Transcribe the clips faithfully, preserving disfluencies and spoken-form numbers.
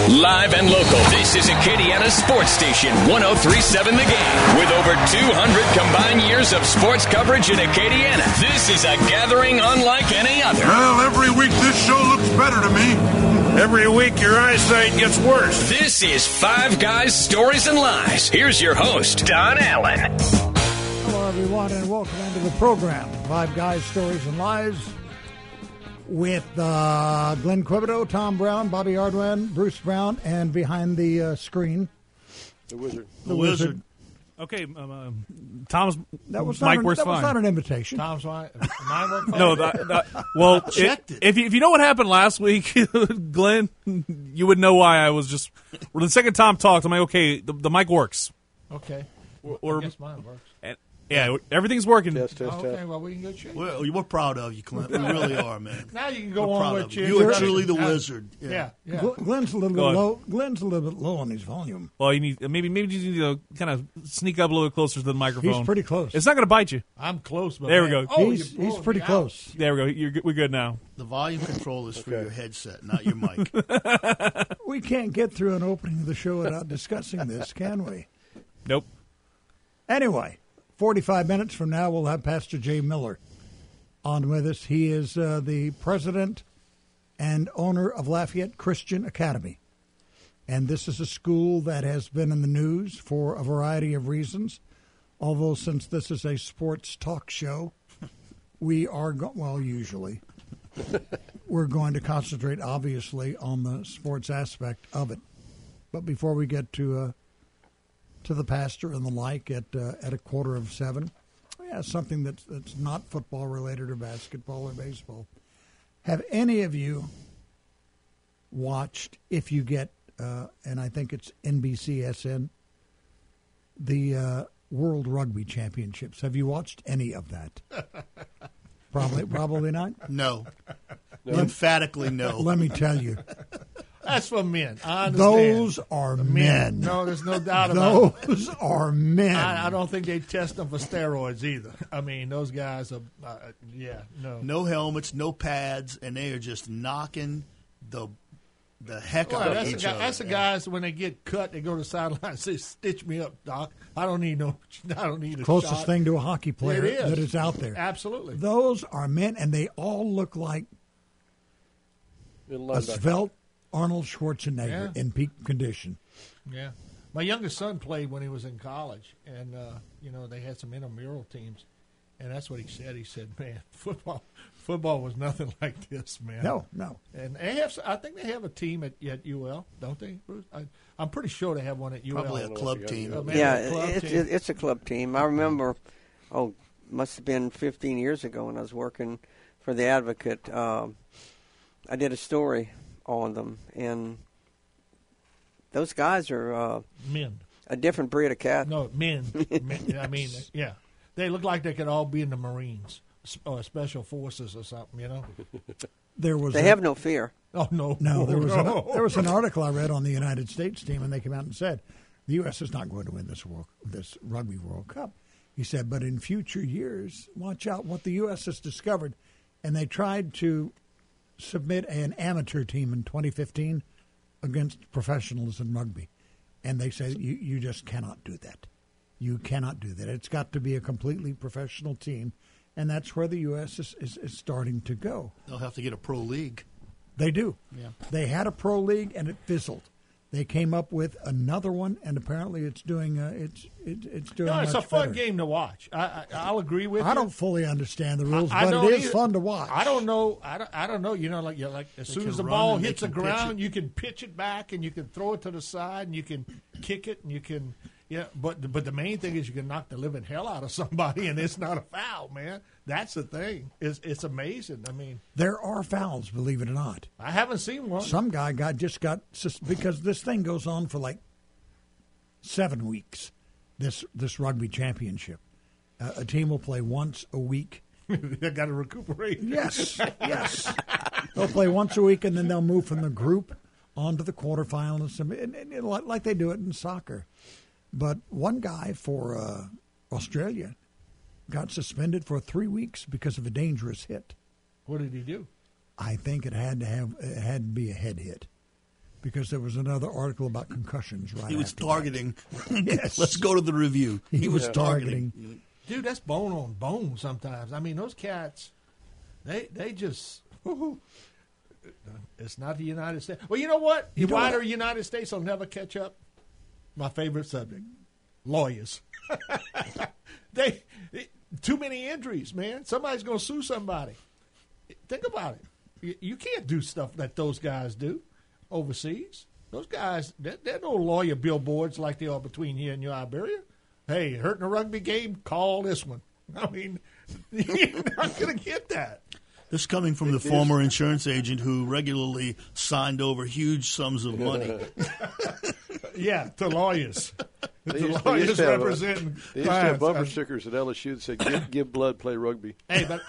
Live and local, this is Acadiana Sports Station, one oh three point seven The Game. With over two hundred combined years of sports coverage in Acadiana, this is a gathering unlike any other. Well, every week this show looks better to me. Every week your eyesight gets worse. This is Five Guys, Stories, and Lies. Here's your host, Don Allen. Hello, everyone, and welcome into the program, Five Guys, Stories, and Lies, with uh, Glenn Quibido, Tom Brown, Bobby Ardwan, Bruce Brown, and behind the uh, screen, the Wizard. The, the Wizard. Wizard. Okay, um, uh, Tom's that was mic not works an, that fine. was not an invitation. Tom's mic works fine. No, that, that, well, it, it. If you, if you know what happened last week, Glenn, you would know why I was just. Well, the second Tom talked, I'm like, okay, the, the mic works. Okay, or, or I guess mine works. And, yeah, everything's working. Test, test, oh, test. Okay, well, we can go check. Well, we're proud of you, Clint. We really are, man. Now you can go we're on proud with of your you. You are introduction. truly the Yeah. wizard. Yeah. Yeah, yeah. Gl- Glenn's a little bit low. Glenn's a little bit low on his volume. Well, you need maybe maybe you need to kind of sneak up a little closer to the microphone. He's pretty close. It's not going to bite you. I'm close. But There we man. go. Oh, he's you're he's blowing pretty me close. out. There we go. You're good. We're good now. The volume control is for Okay. your headset, not your mic. We can't get through an opening of the show without discussing this, can we? Nope. Anyway, forty-five minutes from now, we'll have Pastor Jay Miller on with us. He is uh, the president and owner of Lafayette Christian Academy. And this is a school that has been in the news for a variety of reasons. Although since this is a sports talk show, we are, go- well, usually, we're going to concentrate, obviously, on the sports aspect of it. But before we get to uh, to the pastor and the like at uh, at a quarter of seven, yeah, something that's that's not football related or basketball or baseball. Have any of you watched, if you get, uh, and I think it's N B C S N, the uh, World Rugby Championships? Have you watched any of that? Probably, probably not. No. Emphatically no. Let me tell you, That's for men. I understand. those are men. men. No, there's no doubt about it. Those are men. I, I don't think they test them for steroids either. I mean, those guys are, uh, yeah, no. No helmets, no pads, and they are just knocking the the heck Well, out of that's, each the guy, other. that's the guys when they get cut, they go to the sideline and say, "Stitch me up, doc. I don't need no. I don't need a Closest shot." thing to a hockey player It is. that is out there. Absolutely. Those are men, and they all look like a svelte Arnold Schwarzenegger Yeah. in peak condition. Yeah, my youngest son played when he was in college, and uh, you know they had some intramural teams, and that's what he said. He said, "Man, football, football was nothing like this, man." No, no. And they have, I think they have a team at, at U L, don't they, Bruce? I, I'm pretty sure they have one at U L. Probably a club team. Uh, maybe Yeah, a club it's team. it's a club team. I remember, oh, must have been fifteen years ago when I was working for the Advocate. Um, I did a story on them, and those guys are uh, men. a different breed of cat. No, men. men. I mean, yeah, they look like they could all be in the Marines or Special Forces or something. You know, There was They a- have no fear. oh no, no. There was no. a, there was an article I read on the United States team, and they came out and said the U S is not going to win this world this Rugby World Cup. He said, but in future years, watch out what the U S has discovered, and they tried to submit an amateur team in twenty fifteen against professionals in rugby. And they say, you, you just cannot do that. You cannot do that. It's got to be a completely professional team. And that's where the U S is, is, is starting to go. They'll have to get a pro league. They do. Yeah. They had a pro league, and it fizzled. They came up with another one, and apparently it's doing uh, it's it, it's doing No, it's much a fun better. game to watch. I, I, I'll agree with you. I don't fully understand the rules, I- I but don't it is either. fun to watch. I don't know. I don't, I don't know. You know, like you're like as They soon can as the run ball and they hits the can pitch ground, it. you can pitch it back and you can throw it to the side and you can kick it and you can yeah. But but the main thing is you can knock the living hell out of somebody and it's not a foul, man. That's the thing. It's it's amazing. I mean, There are fouls, believe it or not. I haven't seen one. Some guy got just got sus- because this thing goes on for like seven weeks. This this rugby championship, uh, a team will play once a week. They got to recuperate. Yes, yes. They'll play once a week, and then they'll move from the group on to the quarterfinals, and, and, and like they do it in soccer. But one guy for uh, Australia got suspended for three weeks because of a dangerous hit. What did he do? I think it had to have it had to be a head hit. because there was another article about concussions. Right, he was after targeting. Yes. Let's go to the review. He, He was was targeting. targeting. Dude, that's bone on bone sometimes. I mean, those cats, they they just. It's not the United States. Well, you know what? You The know wider what? United States will never catch up. My favorite subject, lawyers. they too many injuries, man. Somebody's going to sue somebody. Think about it. You, you can't do stuff that those guys do overseas. Those guys, they're, they're no lawyer billboards like they are between here and New Iberia. Hey, hurting a rugby game? Call this one. I mean, you're not going to get that. This coming from the former insurance agent who regularly signed over huge sums of money. Yeah, to lawyers. They The used, they used lawyers to have, a, representing they used to have clients. bumper stickers at L S U that said, give, give blood, play rugby. Hey, but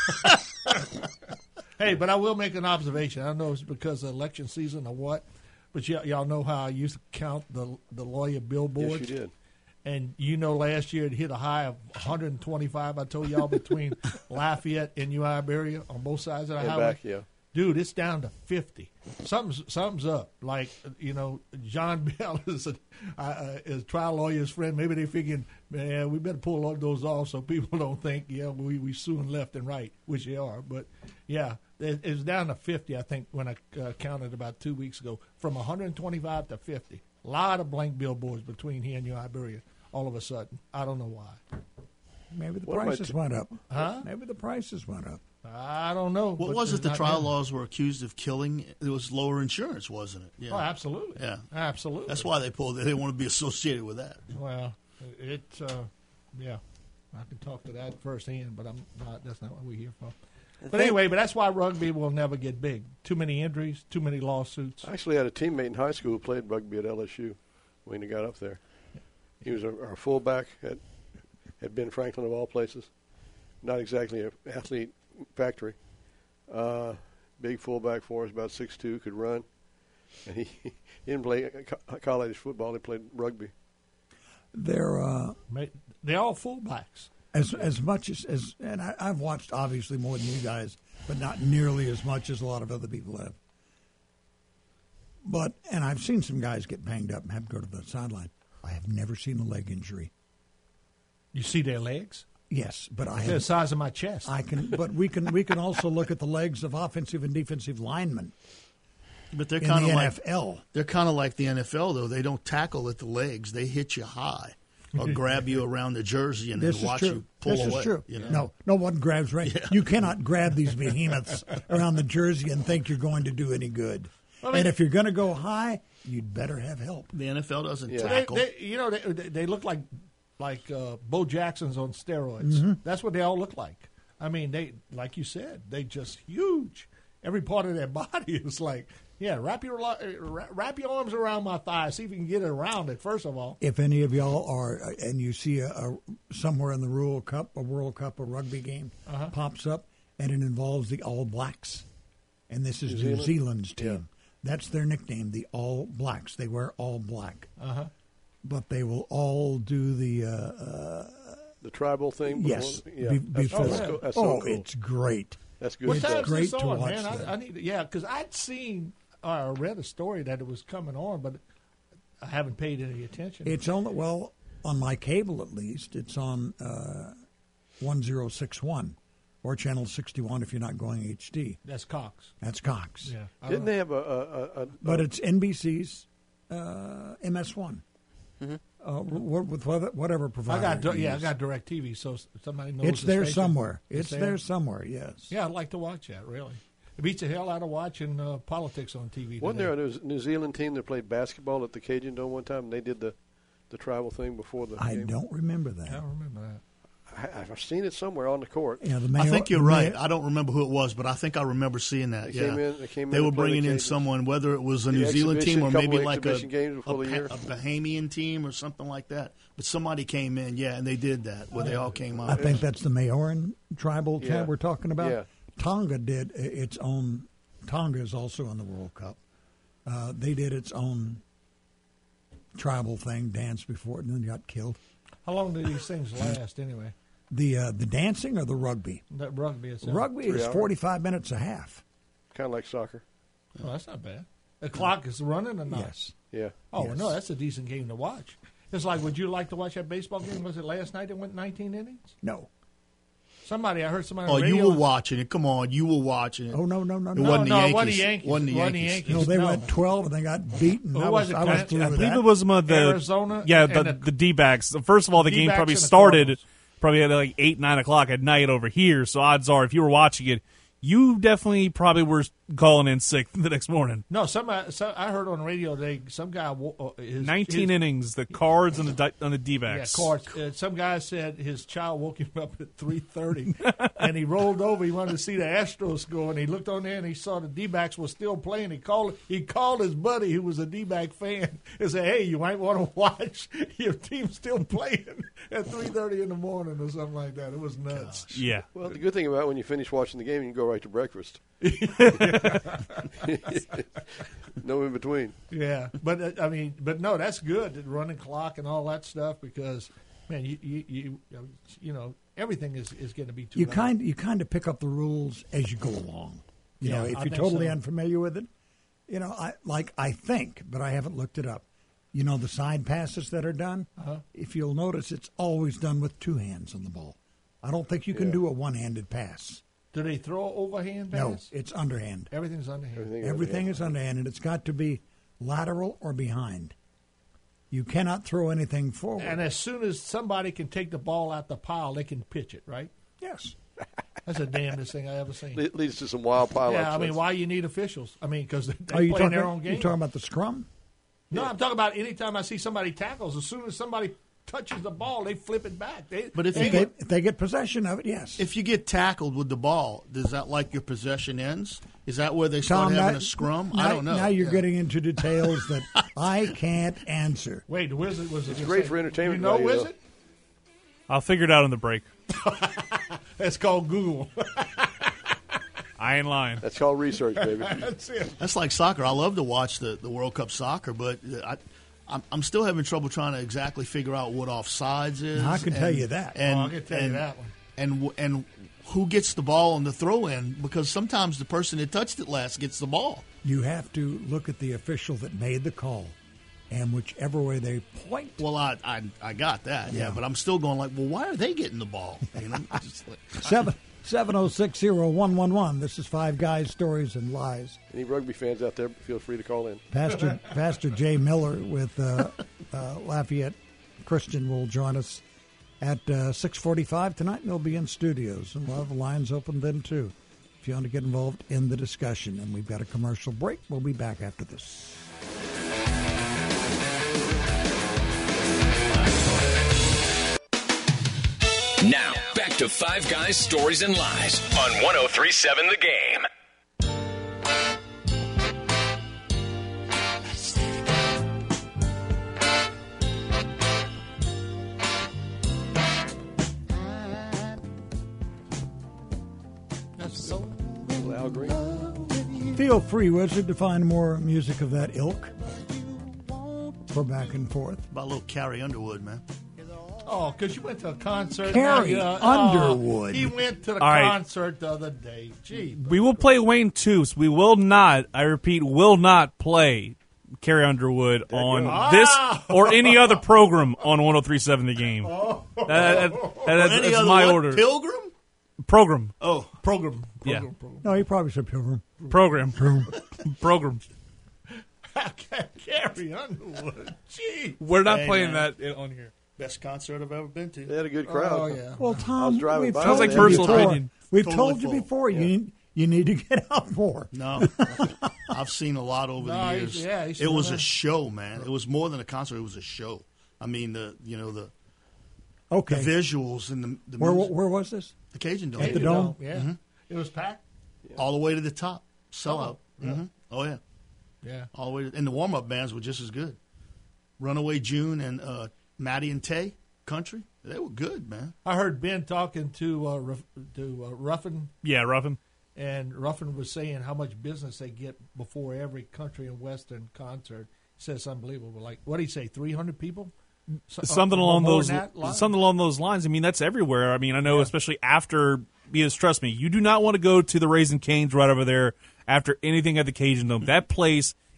hey, but I will make an observation. I don't know if it's because of election season or what, but y- y'all know how I used to count the the lawyer billboards. Yes, you did. And you know, last year it hit a high of one hundred twenty-five. I told y'all between Lafayette and New Iberia on both sides of the And highway. back, yeah. Dude, it's down to fifty. Something's something's up. Like, you know, John Bell is a uh, is a trial lawyer's friend. Maybe they figuring, man, we better pull all those off so people don't think, yeah, we we suing left and right, which they are. But yeah, it, it's down to fifty. I think when I uh, counted about two weeks ago, from one hundred twenty-five to fifty. A lot of blank billboards between here and New Iberia. All of a sudden, I don't know why. Maybe the What am I prices t- went up. Huh? Maybe the prices went up. I don't know. What but was it it's the not trial there. laws were accused of killing? It was lower insurance, wasn't it? Yeah. Oh, absolutely. Yeah. Absolutely. That's why they pulled it. They didn't want to be associated with that. Well, it, uh, yeah, I can talk to that firsthand, but I'm not. That's not what we're here for. But anyway, but that's why rugby will never get big. Too many injuries, too many lawsuits. I actually had a teammate in high school who played rugby at L S U when he got up there. He was our, our fullback at, at Ben Franklin, of all places. Not exactly an athlete factory. Uh, big fullback for us, about six two, could run. And he, he didn't play co- college football, he played rugby. They're uh, They're all fullbacks. as as much as, as and I, I've watched obviously more than you guys, but not nearly as much as a lot of other people have. But and I've seen some guys get banged up and have to go to the sideline. I have never seen a leg injury. You see their legs? Yes, but I They're the have, size of my chest. I can. But we can we can also look at the legs of offensive and defensive linemen But they're in kind the of N like F L. they're kind of like the N F L though. They don't tackle at the legs; they hit you high or grab you around the jersey and This then is watch true. you pull this away. is true. You know? No, no one grabs right. You cannot grab these behemoths around the jersey and think you're going to do any good. I mean- and if you're going to go high, you'd better have help. The N F L doesn't Yeah. They, tackle. they, you know, they, they they look like like uh, Bo Jackson's on steroids. Mm-hmm. That's what they all look like. I mean, they like you said, they just huge. Every part of their body is like, yeah, wrap your li- wrap wrap your arms around my thigh. See if you can get it around it. First of all, If any of y'all are, uh, and you see a, a somewhere in the World Cup, a World Cup, a rugby game Uh-huh. pops up, and it involves the All Blacks, and this is New New, Zealand? Zealand's team. Yeah. That's their nickname, the All Blacks. They wear all black, uh-huh. but they will all do the uh, uh, The tribal thing? before- yes. Yeah. be- that's, before. that's, cool. that's oh, so cool. it's great. That's good What It's stuff. time's great this to on, watch man? that. I, I need, yeah, because I'd seen, uh, I read a story that it was coming on, but I haven't paid any attention. It's on the, well on my cable at least. It's on uh, one zero six one or channel sixty one if you're not going H D. That's Cox. That's Cox. Yeah, I Didn't don't they have a... a, a, a But it's N B C's uh, M S one. Mm-hmm. Uh, w- with whether- whatever I provider. got you di- yeah, I use. got DirecTV, so s- somebody knows. It's the there station. somewhere. It's there somewhere. Yes. Yeah, I'd like to watch that. Really, it beats the hell out of watching uh, politics on T V. Wasn't today. there a New- New Zealand team that played basketball at the Cajun Dome one time, and they did the, the tribal thing before the I game? don't remember that. I don't remember that. I, I've seen it somewhere on the court. Yeah, the I mayor- think you're the right. mayor- I don't remember who it was, but I think I remember seeing that. They yeah, came in- they came in They to were play the bringing in Cajuns. someone, whether it was a The New Zealand team or exhibition, maybe couple like a, exhibition games before a, the year. a Bahamian team or something like that. But somebody came in, yeah, and they did that where they all came out. I think that's the Maoran tribal Yeah. town we're talking about. Yeah. Tonga did i- its own. Tonga is also in the World Cup. Uh, they did its own tribal thing, dance before it, and then got killed. How long do these things last anyway? The uh, the dancing or the rugby? That rugby itself. Rugby Three is hours. forty-five minutes a half. Kind of like soccer. Oh, that's not bad. The clock is running or not? Yes. Yeah. Oh, Yes. no, that's a decent game to watch. It's like, would you like to watch that baseball game? Was it last night that went nineteen innings? No. Somebody, I heard somebody Oh, on the you radio. were watching it. Come on, you were watching it. Oh, no, no, no, It no. wasn't no, the it wasn't the Yankees. Yankees. Wasn't the It wasn't the Yankees. Yankees. No, they No. went twelve and they got beaten. Who I was was, it? I was I- through I I with believe that. it was some of the Arizona Yeah, and the the- the D-backs. First of all, the game D-backs probably and the started Cardinals. probably at like eight, nine o'clock at night over here. So odds are, if you were watching it, you definitely probably were calling in sick the next morning. No, some, some I heard on the radio today. Some guy, uh, his, Nineteen his, innings, the Cards and the di- and the Yeah, D-backs. cards. Uh, some guy said his child woke him up at three thirty, and he rolled over. He wanted to see the Astros go, and he looked on there and he saw the D-backs were still playing. He called. He called his buddy, who was a D-back fan, and said, "Hey, you might want to watch. Your team's still playing at three thirty in the morning or something like that." It was nuts. Yeah. Well, the good thing about it, when you finish watching the game, you can go right to breakfast. No in between. Yeah, but uh, I mean, but no, that's good. The running clock and all that stuff because, man, you you you, you know everything is, is going to be too. You loud. kind you kind of pick up the rules as you go along. You Yeah, know, if I you're think totally so. unfamiliar with it, you know, I like I think, but I haven't looked it up. You know, the side passes that are done. Uh-huh. If you'll notice, it's always done with two hands on the ball. I don't think you can Yeah. do a one-handed pass. Do they throw overhand pass? No, it's underhand. Everything's underhand. Everything, Everything is underhand, and it's got to be lateral or behind. You cannot throw anything forward. And as soon as somebody can take the ball out the pile, they can pitch it, right? yes. That's the damnedest thing I ever seen. It leads to some wild pileups. Yeah, I mean, That's- why you need officials? I mean, because they Are you play talking, their own you game. talking about the scrum? No, I'm talking about anytime I see somebody tackles, as soon as somebody touches the ball, they flip it back. They, But if they If they, if they get possession of it, yes. If you get tackled with the ball, does that like your possession ends? Is that where they start Tom, having now- a scrum? now- I don't know. Now you're Yeah. getting into details that I can't answer. Wait, the Wizard was It's great for entertainment You know, value, though. Wizard? I'll figure it out in the break. That's called Google. I ain't lying. That's called research, baby. That's it. That's like soccer. I love to watch the, the World Cup soccer, but I, I'm, I'm still having trouble trying to exactly figure out what offsides is. I can and, tell you that. And, Oh, I can tell you and, that one. And, w- and who gets the ball on the throw in, because sometimes the person that touched it last gets the ball. You have to look at the official that made the call, and whichever way they point. Well, I I, I got that, yeah. Yeah. but I'm still going like, well, why are they getting the ball? You know, just like, Seven seven zero six zero one one one. This is Five Guys, Stories and Lies. Any rugby fans out there, feel free to call in. Pastor Pastor Jay Miller with uh, uh, Lafayette Christian will join us at uh, six forty-five tonight, and they'll be in studios, and we'll have lines open then too. If you want to get involved in the discussion, and we've got a commercial break. We'll be back after this. Now, back to Five Guys, Stories, and Lies on one oh three point seven The Game. That's so. Al Green. Feel free, Wizard, to find more music of that ilk for back and forth. about a little Carrie Underwood, man. Oh, because you went to a concert. Carrie now you- Underwood. Oh, he went to the All right. concert the other day. Gee. We will play Wayne Toos. We will not, I repeat, will not play Carrie Underwood on Ah! this or any other program on one oh three point seven The Game. Oh. That- that- that- Any that's other my what? order. Pilgrim? Program. Oh, Program. Yeah. Program. Program. No, he probably said Pilgrim. Program. Program. Carrie Underwood. Gee. We're not Hey, playing man. that on here. best concert I've ever been to. They had a good crowd. Oh, yeah. Well, Tom, was driving we've by. told Sounds like you personal before. opinion. We've Totally told you full. before. You need, you need to get out more. No, I've seen a lot over No, the he's- years. yeah, he's it was still a show, man. It was more than a concert. It was a show. I mean, the you know the Okay. the visuals and the the, Where music. where was this? the Cajun Dome, At the Dome? Yeah. Mm-hmm. It was packed. all the way to the top, sell out. yeah. hmm Oh yeah, Yeah. all the way. To, and the warm up bands were just as good. Runaway June and uh, Maddie and Tay Country, they were good, man. I heard Ben talking to uh, Ruff, to uh, Ruffin, Yeah, Ruffin. and Ruffin was saying how much business they get before every country and western concert. He says it's unbelievable. Like, what did he say, three hundred people? So- Something uh, along more those than that line? something along those lines. I mean, that's everywhere. I mean, I know, especially after. Because trust me, you do not want to go to the Raising Cane's right over there after anything at the Cajun Dome. That place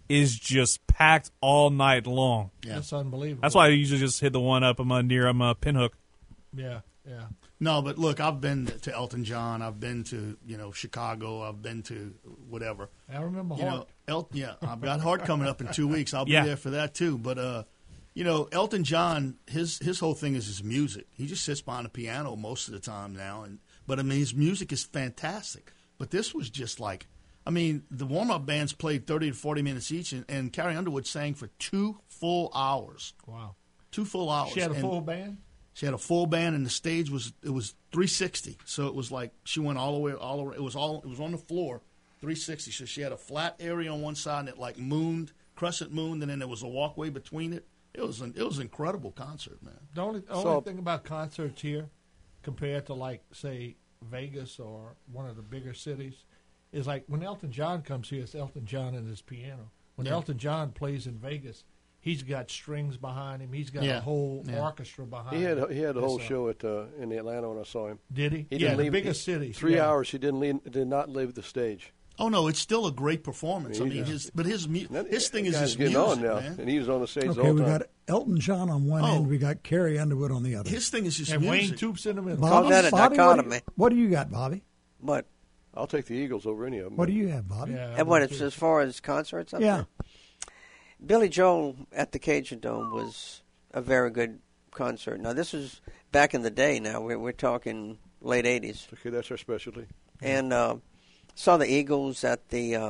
is just packed all night long. Yeah. That's unbelievable. That's why I usually just hit the one up. I'm uh, near I'm a uh, Pinhook. Yeah, yeah. No, but look, I've been to Elton John. I've been to, you know, Chicago. I've been to whatever. I remember you Hart. Know, El- yeah, I've got Hart coming up in two weeks. I'll be yeah. there for that too. But uh, you know, Elton John, his his whole thing is his music. He just sits behind a piano most of the time now, and but I mean, his music is fantastic. But this was just like, I mean, the warm up bands played thirty to forty minutes each, and, and Carrie Underwood sang for two full hours. Wow, two full hours. She had a and full band. She had a full band, and the stage was it was three sixty. So it was like she went all the way all the way. It was all it was on the floor, three sixty. So she had a flat area on one side, and it like mooned, crescent mooned, and then there was a walkway between it. It was an it was an incredible concert, man. The only the So- only thing about concerts here, compared to like say Vegas or one of the bigger cities, is like when Elton John comes here, it's Elton John and his piano. When Yeah. Elton John plays in Vegas, he's got strings behind him. He's got Yeah. a whole Yeah. orchestra behind He had him. he had a whole It's a- show at uh, in Atlanta when I saw him. Did he? He yeah, didn't the leave, biggest he- cities. Three yeah. hours. He didn't leave, did not leave the stage. Oh no, it's still a great performance. I Yeah. mean, his but his mu- That- his thing that is guy's his getting music, on now, man. and he was on the stage Okay, all we the time. got Elton John on one Oh. end. We got Carrie Underwood on the other. His thing is his And Wayne music. Toops in the middle. Call that a Bobby, dichotomy. What do, you, what do you got, Bobby? But I'll take the Eagles over any of them. What do you have, Bobby? Yeah, and what it's as far as concerts up Yeah. there? Billy Joel at the Cajun Dome was a very good concert. Now this was back in the day. Now we're we're talking late eighties, Okay, that's our specialty. and uh, saw the Eagles at the uh,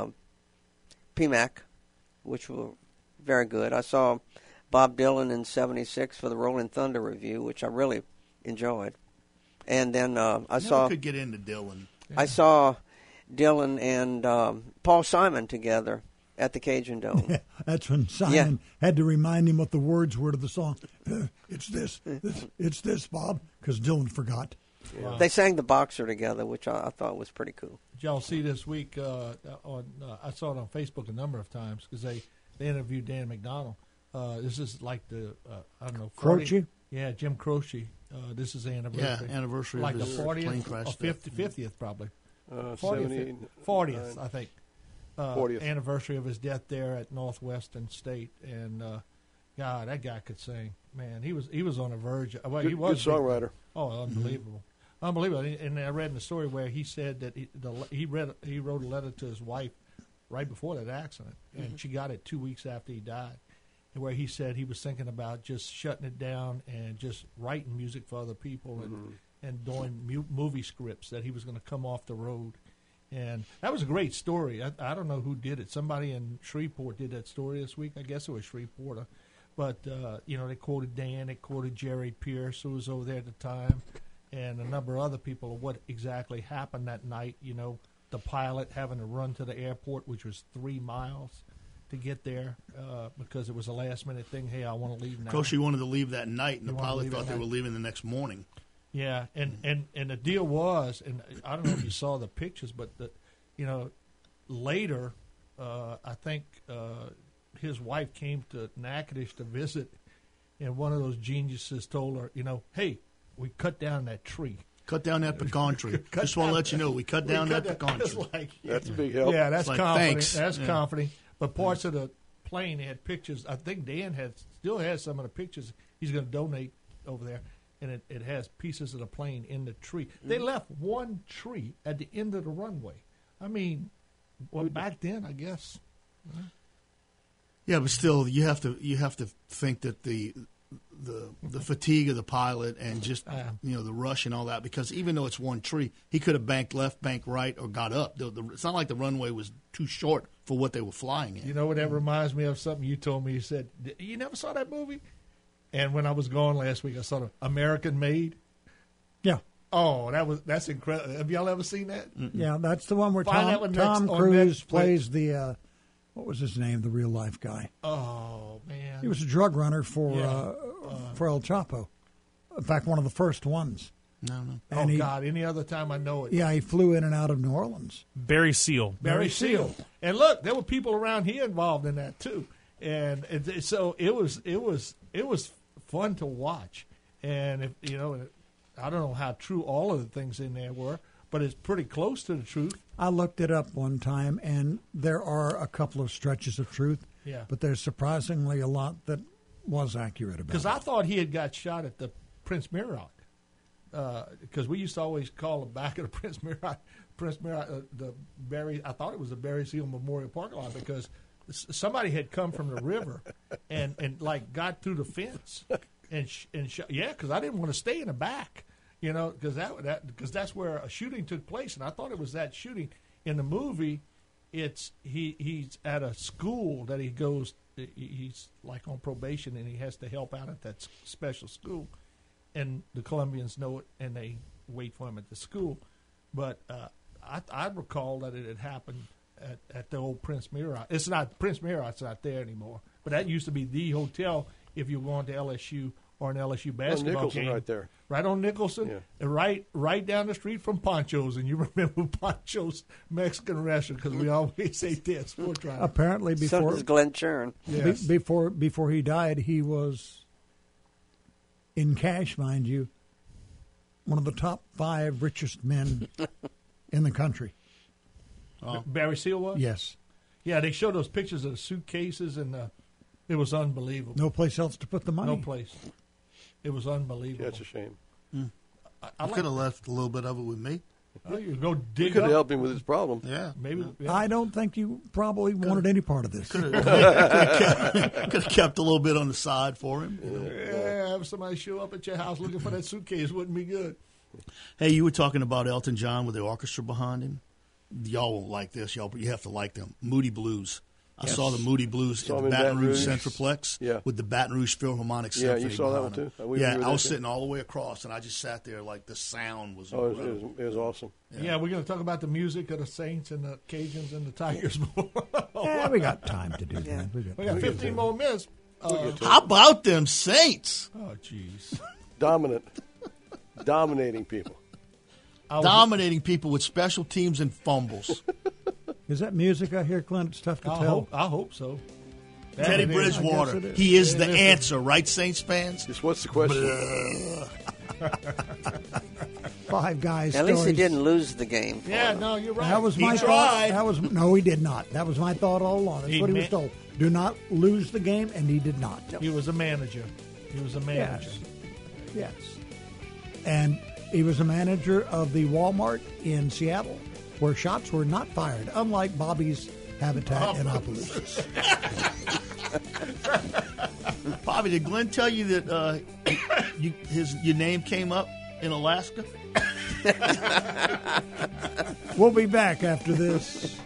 P M A C, which were very good. I saw Bob Dylan in seventy-six for the Rolling Thunder Review, which I really enjoyed. And then uh, I Never saw could get into Dylan. I saw Dylan and um, Paul Simon together at the Cajun Dome. Yeah, that's when Simon had to remind him what the words were to the song. Uh, it's this, this, it's this, Bob, because Dylan forgot. Wow. They sang The Boxer together, which I, I thought was pretty cool. Did y'all see this week uh, on? Uh, I saw it on Facebook a number of times because they, they interviewed Dan McDonnell. Uh, this is like the uh, I don't know forty Croce? Yeah, Jim Croce. Uh, this is the anniversary. Yeah, anniversary like of his the fortieth plane crash. or fifty, fiftieth probably. Uh, fortieth, seventy-eight, fortieth, nine. I think. Uh, fortieth. Anniversary of his death there at Northwestern State, and uh, God, that guy could sing. Man, he was he was on the verge. Of, well, Good, he was good songwriter. Oh, unbelievable, unbelievable! And I read in the story where he said that he, the, he read he wrote a letter to his wife right before that accident, and she got it two weeks after he died, and where he said he was thinking about just shutting it down and just writing music for other people and Mm-hmm. and doing mu- movie scripts, that he was going to come off the road. And that was a great story. I, I don't know who did it. Somebody in Shreveport did that story this week. I guess it was Shreveport. But, uh, you know, they quoted Dan. They quoted Jerry Pierce, who was over there at the time, and a number of other people of what exactly happened that night. You know, the pilot having to run to the airport, which was three miles to get there uh, because it was a last-minute thing. Hey, I want to leave now. Croce wanted to leave that night, and You the wanna pilot leave thought at they night? were leaving the next morning. Yeah, and, and, and the deal was, and I don't know if you saw the pictures, but the, you know, later, uh, I think uh, his wife came to Natchitoches to visit, and one of those geniuses told her, you know, hey, we cut down that tree. Cut down that pecan tree. Cut Just want to down let you know, we cut We down cut that pecan it's tree. like, That's a big help. yeah, that's It's like, comforting. thanks. That's Yeah. comforting. But parts of the plane had pictures. I think Dan had still has some of the pictures he's going to donate over there, and it, it has pieces of the plane in the tree. They left one tree at the end of the runway. I mean, well, back then, I guess. Yeah, but still, you have to you have to think that the the the fatigue of the pilot and just Yeah. you know the rush and all that, because even though it's one tree, he could have banked left, banked right, or got up. The, the, it's not like the runway was too short for what they were flying in. You know what that reminds me of? Something you told me. You said, you never saw that movie? And when I was gone last week, I saw the American Made. Yeah. Oh, that was that's incredible. Have y'all ever seen that? Yeah, that's the one where Find that Tom, one Tom next- on Cruise Netflix. plays the, uh, what was his name, the real life guy. Oh man, He was a drug runner for Yeah. uh, for El Chapo. In fact, one of the first ones. No, no. oh And he, God! Any other time I know it. yeah, he flew in and out of New Orleans. Barry Seal. Barry Barry Seal. Seal. And look, there were people around here involved in that too, and it, it- so it was it was it was fun to watch. And if you know, I don't know how true all of the things in there were, but it's pretty close to the truth. I looked it up one time, and there are a couple of stretches of truth. Yeah. But there's surprisingly a lot that was accurate about it. Because I thought he had got shot at the Prince Murat. Because uh, we used to always call the back of the Prince Murat, Prince Murat, uh, the Barry. I thought it was the Barry Seal Memorial Parking Lot because somebody had come from the river and, and like got through the fence and sh- and sh- yeah, because I didn't want to stay in the back, you know, because that that because that's where a shooting took place, and I thought it was that shooting. In the movie, it's he he's at a school that he goes. He's like on probation, and he has to help out at that special school. And the Colombians know it, and they wait for him at the school. But uh, I, I recall that it had happened at, at the old Prince Murat. It's not Prince Murat's not there anymore, but that used to be the hotel if you're going to L S U or an L S U basketball oh, Nicholson game. right there, right on Nicholson, yeah. and right right down the street from Pancho's. And you remember Pancho's Mexican restaurant because we always ate there at Sport Drive. Apparently, before so does Glenn Churn. Yes. be, before before he died, he was. In cash, mind you, one of the top five richest men in the country. Oh. Barry Seal was? Yes. Yeah, they showed those pictures of the suitcases, and uh, it was unbelievable. No place else to put the money. No place. It was unbelievable. Yeah, it's a shame. Mm. I, I like, could have left a little bit of it with me. Oh, you go dig You could have up. helped him with his problem. Yeah. Maybe. Yeah. I don't think you probably could've, wanted any part of this. Could have kept, kept a little bit on the side for him. You know? Yeah, have somebody show up at your house looking for that suitcase wouldn't be good. Hey, you were talking about Elton John with the orchestra behind him. Y'all won't like this. Y'all, you have to like them. Moody Blues. I yes. saw the Moody Blues saw at the Baton, Baton Rouge Centralplex yeah. with the Baton Rouge Philharmonic yeah, Symphony. Yeah, you saw that one them. too? We, yeah, we I was too. sitting all the way across, and I just sat there like the sound was oh, incredible. It was, it was awesome. Yeah. yeah, we're going to talk about the music of the Saints and the Cajuns and the Tigers. Yeah, we got time to do that. Yeah. We got, we got fifteen more minutes. Uh, how about them Saints? Oh, jeez. Dominant. Dominating people. Dominating people with special teams and fumbles. Is that music I hear, Clint? It's tough to I tell. Hope, I hope so. That Teddy Bridgewater. Is. He is it the is answer, right, Saints fans? Just what's the question? Five guys. At stories. least he didn't lose the game. Yeah, no, you're right. That was he my tried. thought. That was no, he did not. That was my thought all along. That's He what he meant- was told. Do not lose the game, and he did not. He was a manager. He was a manager. Yes. Yes. And he was a manager of the Walmart in Seattle, where shots were not fired, unlike Bobby's Habitat Oh. in Opelousas. Bobby, did Glenn tell you that uh, you, his your name came up in Alaska? We'll be back after this.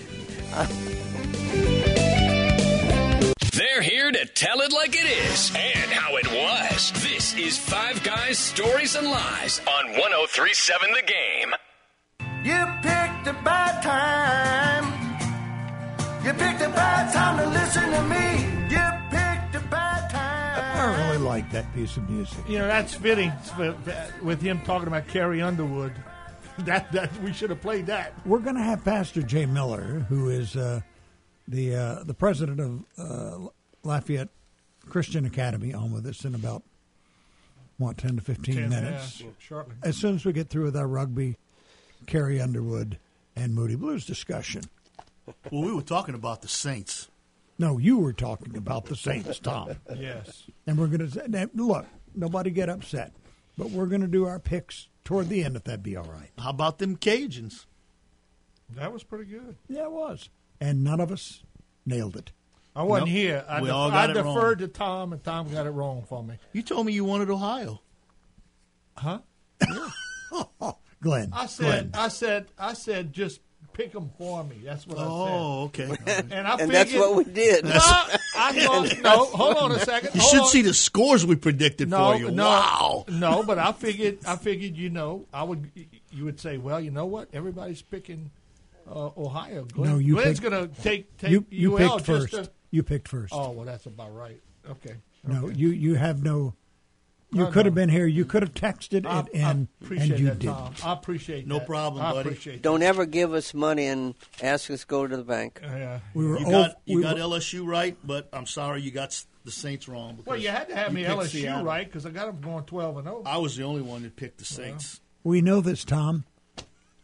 They're here to tell it like it is and how it was. This is Five Guys, Stories, and Lies on one oh three point seven The Game. You picked a bad time. You picked a bad time to listen to me. You picked a bad time. I don't really like that piece of music. You know, that's fitting with him talking about Carrie Underwood. That that we should have played that. We're going to have Pastor Jay Miller, who is uh, the uh, the president of uh, Lafayette Christian Academy, on with us in about, what, ten to fifteen ten, minutes. Yeah, shortly. As soon as we get through with our rugby, Carrie Underwood, and Moody Blues discussion. Well, we were talking about the Saints. No, you were talking about the Saints, Tom. Yes. And we're going to look. Nobody get upset, but we're going to do our picks toward the end, if that'd be all right. How about them Cajuns? That was pretty good. Yeah, it was, and none of us nailed it. I wasn't Nope. here. I, We def- all got I it deferred wrong. to Tom, and Tom got it wrong for me. You told me you wanted Ohio. Huh? Glenn. I said, Glenn. I said, I said, just pick them for me. That's what Oh, okay. I said. And I And figured, that's what we did. No, I thought, no, hold on a second. You hold should on. see the scores we predicted no, for you. No, Wow. no, but I figured, I figured, you know, I would, you would say, well, you know what? Everybody's picking uh, Ohio. Glenn, No, you Glenn's picked- going to take take you you U L picked just first. to. You picked first. Oh well, that's about right. Okay. No, okay. you you have no. You No, could have no. been here. You could have texted I, it, and I appreciate and you that, didn't. Tom. I appreciate No that. problem, I buddy. appreciate Don't ever give us money and ask us to go to the bank. that. Yeah. We were You oh, got you we got were- L S U right, but I'm sorry you got s- the Saints wrong. Because Well, you had to have you me picked L S U Seattle. right because I got them going twelve and zero. I was the only one that picked the Saints. we know this, Tom.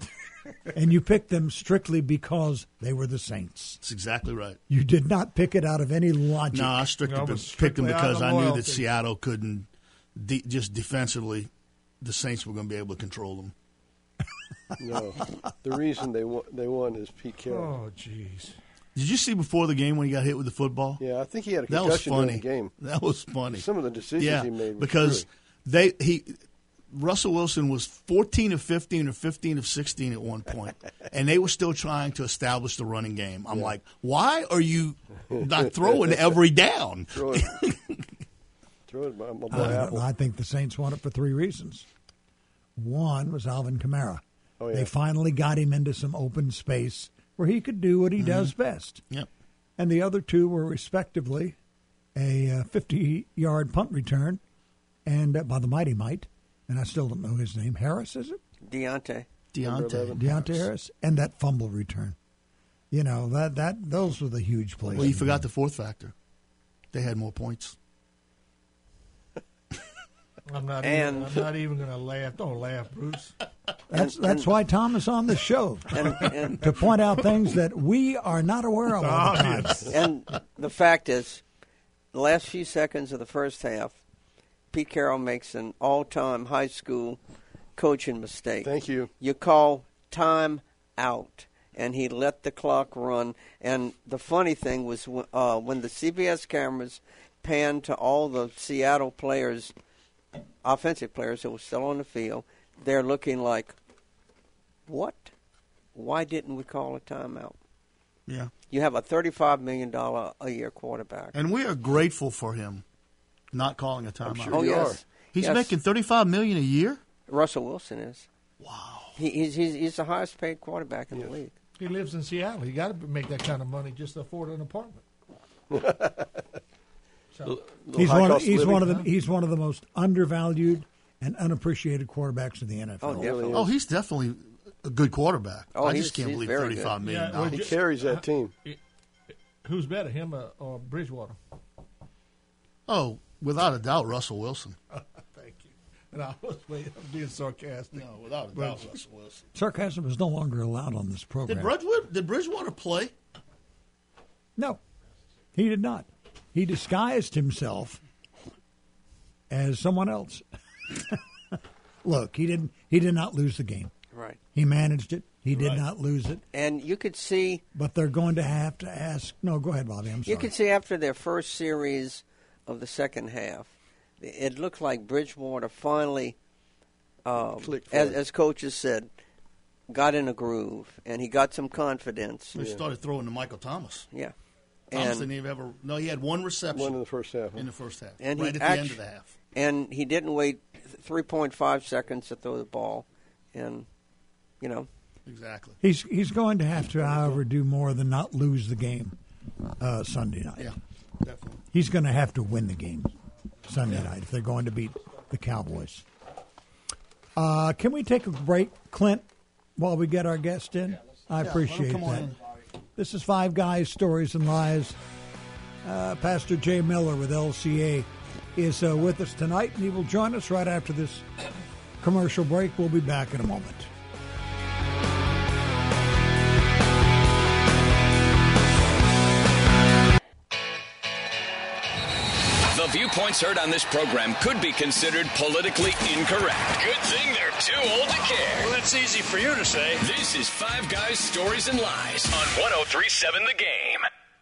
And you picked them strictly because they were the Saints. That's exactly right. You did not pick it out of any logic. No, I strictly, No, picked strictly them because out I of knew loyalty. that Seattle couldn't, de- just defensively, the Saints were going to be able to control them. No, the reason they won, they won is Pete Carroll. Oh, jeez. Did you see before the game when he got hit with the football? Yeah, I think he had a That was concussion during funny. the game. That was funny. Some of the decisions yeah, he made was because screwy. they he Russell Wilson was fourteen of fifteen or fifteen of sixteen at one point, and they were still trying to establish the running game. I'm Yeah. like, why are you not throwing every down? Throw it, throw it, my, my boy Uh, Apple. I think the Saints won it for three reasons. One was Alvin Kamara. Oh, yeah. They finally got him into some open space where he could do what he does best. Yep. And the other two were respectively a fifty-yard punt return and uh, by the Mighty Might, and I still don't know his name. Harris, is it? Deontay. Deontay. Deontay Harris, and that fumble return. You know, that that those were the huge plays. Well, you forgot the fourth factor. They had more points. I'm not And- even, I'm not even going to laugh. Don't laugh, Bruce. That's And- that's and- why Tom is on the show, And, and, to point out things that we are not aware of all the time. and the fact is, the last few seconds of the first half, Pete Carroll makes an all-time high school coaching mistake. Thank you. You call time out, and he let the clock run. And the funny thing was uh, when the C B S cameras panned to all the Seattle players, offensive players that were still on the field, they're looking like, what? Why didn't we call a timeout? Yeah. You have a thirty-five million dollars a year quarterback. And we are grateful for him not calling a timeout. sure Oh, you yes. are. He's Yes. making thirty-five million dollars a year? Russell Wilson is. Wow. He, he's, he's he's the highest paid quarterback in the league. He lives in Seattle. He got to make that kind of money just to afford an apartment. So, He's high one. Of, cost he's living. one of the. He's one of the most undervalued and unappreciated quarterbacks in the N F L. Oh, definitely. Oh, he's definitely a good quarterback. Oh, I he's- just can't he's believe very thirty-five good. million Yeah, dollars. well, He ju- carries that team. who's better, him or, or Bridgewater? Oh, without a doubt, Russell Wilson. Thank you. And I was waiting, I'm being sarcastic. No, without a doubt, Russell Wilson. Sarcasm is no longer allowed on this program. Did Bridgewater, did Bridgewater play? No, he did not. He disguised himself as someone else. Look, he didn't. He did not lose the game. Right. He managed it. He did Right. not lose it. And you could see But they're going to have to ask. No, go ahead, Bobby. I'm sorry. you could see after their first series of the second half, it looked like Bridgewater finally, um, Clicked as, for it. as coaches said, got in a groove, and he got some confidence. He started throwing to Michael Thomas. Yeah. Thomas And, didn't even ever. No, he had one reception One in the first half. huh? in the first half, And right he at the end actu- of the half. and he didn't wait three point five seconds to throw the ball. And, you know, Exactly. He's he's going to have to, however, do more than not lose the game uh, Sunday night. Yeah, definitely. He's going to have to win the game Sunday night if they're going to beat the Cowboys. Uh, can we take a break, Clint, while we get our guest in? I appreciate come on that. in. This is Five Guys, Stories and Lies. Uh, Pastor Jay Miller with L C A is uh, with us tonight, and he will join us right after this commercial break. We'll be back in a moment. The viewpoints heard on this program could be considered politically incorrect. Good thing they're too old to care. Well, that's easy for you to say. This is Five Guys, Stories, and Lies on one oh three point seven The Game.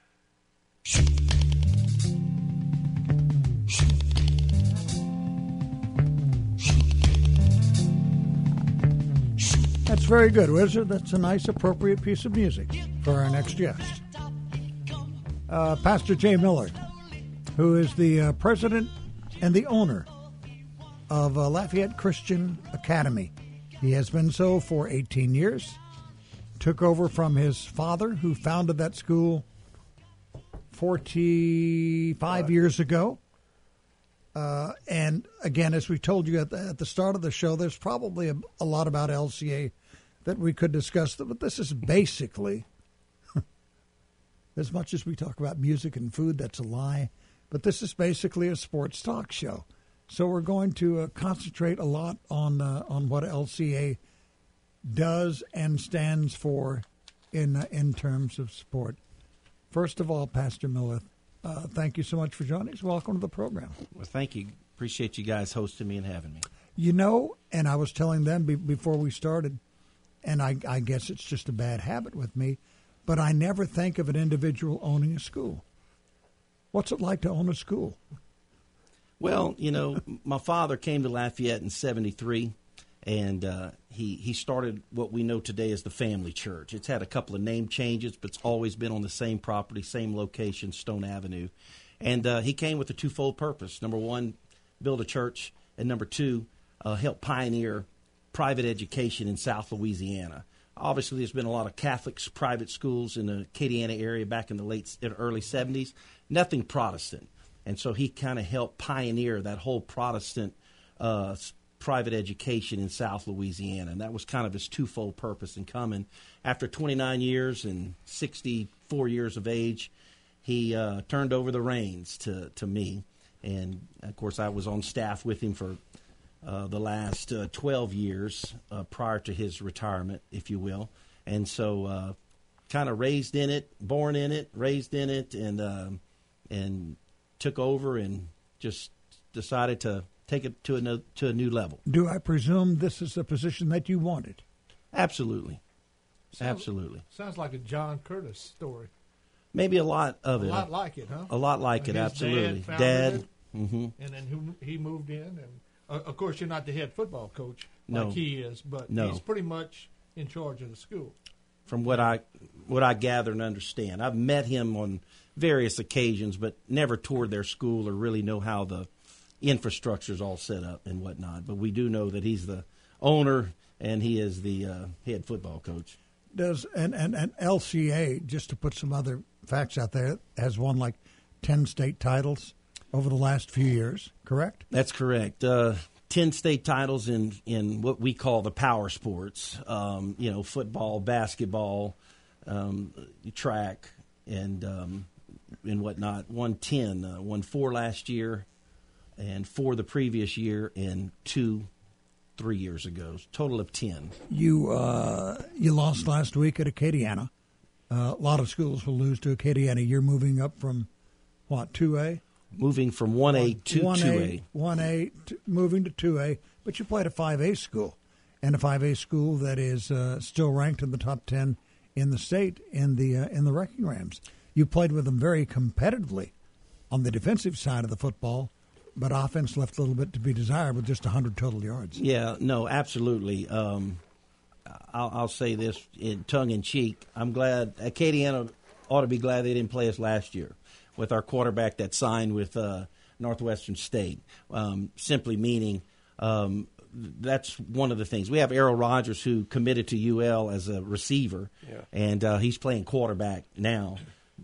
That's very good, Wizard. That's a nice, appropriate piece of music for our next guest. Uh, Pastor Jay Miller, who is the uh, president and the owner of uh, Lafayette Christian Academy. He has been so for eighteen years. Took over from his father, who founded that school forty-five years ago. Uh, and again, as we told you at the, at the start of the show, there's probably a, a lot about L C A that we could discuss, but this is basically, as much as we talk about music and food, that's a lie, but this is basically a sports talk show. So we're going to uh, concentrate a lot on uh, on what L C A does and stands for in uh, in terms of sport. First of all, Pastor Miller, uh, thank you so much for joining us. Welcome to the program. Well, thank you. Appreciate you guys hosting me and having me. You know, and I was telling them be- before we started, and I, I guess it's just a bad habit with me, but I never think of an individual owning a school. What's it like to own a school? Well, you know, my father came to Lafayette in seventy-three, and uh, he, he started what we know today as the Family Church. It's had a couple of name changes, but it's always been on the same property, same location, Stone Avenue. And uh, he came with a twofold purpose. Number one, build a church, and number two, uh, help pioneer private education in South Louisiana. Obviously, there's been a lot of Catholic private schools in the Acadiana area back in the late, early seventies. Nothing Protestant. And so he kind of helped pioneer that whole Protestant uh, private education in South Louisiana. And that was kind of his twofold purpose in coming. After twenty-nine years and sixty-four years of age, he uh, turned over the reins to, to me. And, of course, I was on staff with him for uh, the last uh, twelve years uh, prior to his retirement, if you will. And so uh, kind of raised in it, born in it, raised in it, and uh, and took over and just decided to take it to a, no, to a new level. Do I presume this is a position that you wanted? Absolutely. Sounds, Absolutely. Sounds like a John Curtis story. Maybe a lot of a it. A lot like it, huh? A lot like and it, his absolutely. Dad, dad it, mm-hmm. and then who, he moved in. And uh, of course, you're not the head football coach no. like he is, but no. he's pretty much in charge of the school. From what I what I gather and understand, I've met him on various occasions, but never toured their school or really know how the infrastructure is all set up and whatnot. But we do know that he's the owner and he is the uh, head football coach. Does and, and, and L C A, just to put some other facts out there, has won like ten state titles over the last few years, correct? That's correct. Uh, ten state titles in, in what we call the power sports, um, you know, football, basketball, um, track, and um, and whatnot. Won ten, uh, won four last year, and four the previous year, and two three years ago. Total of ten. You uh, you lost last week at Acadiana. Uh, a lot of schools will lose to Acadiana. You're moving up from what, two A? Moving from one A to two A. one A, to, moving to two A, but you played a five A school, and a five A school that is uh, still ranked in the top ten in the state in the uh, in the Wrecking Rams. You played with them very competitively on the defensive side of the football, but offense left a little bit to be desired with just one hundred total yards. Yeah, no, absolutely. Um, I'll, I'll say this in tongue-in-cheek. I'm glad Acadiana ought to be glad they didn't play us last year with our quarterback that signed with uh, Northwestern State, um, simply meaning um, that's one of the things. We have Errol Rogers, who committed to U L as a receiver, yeah. and uh, he's playing quarterback now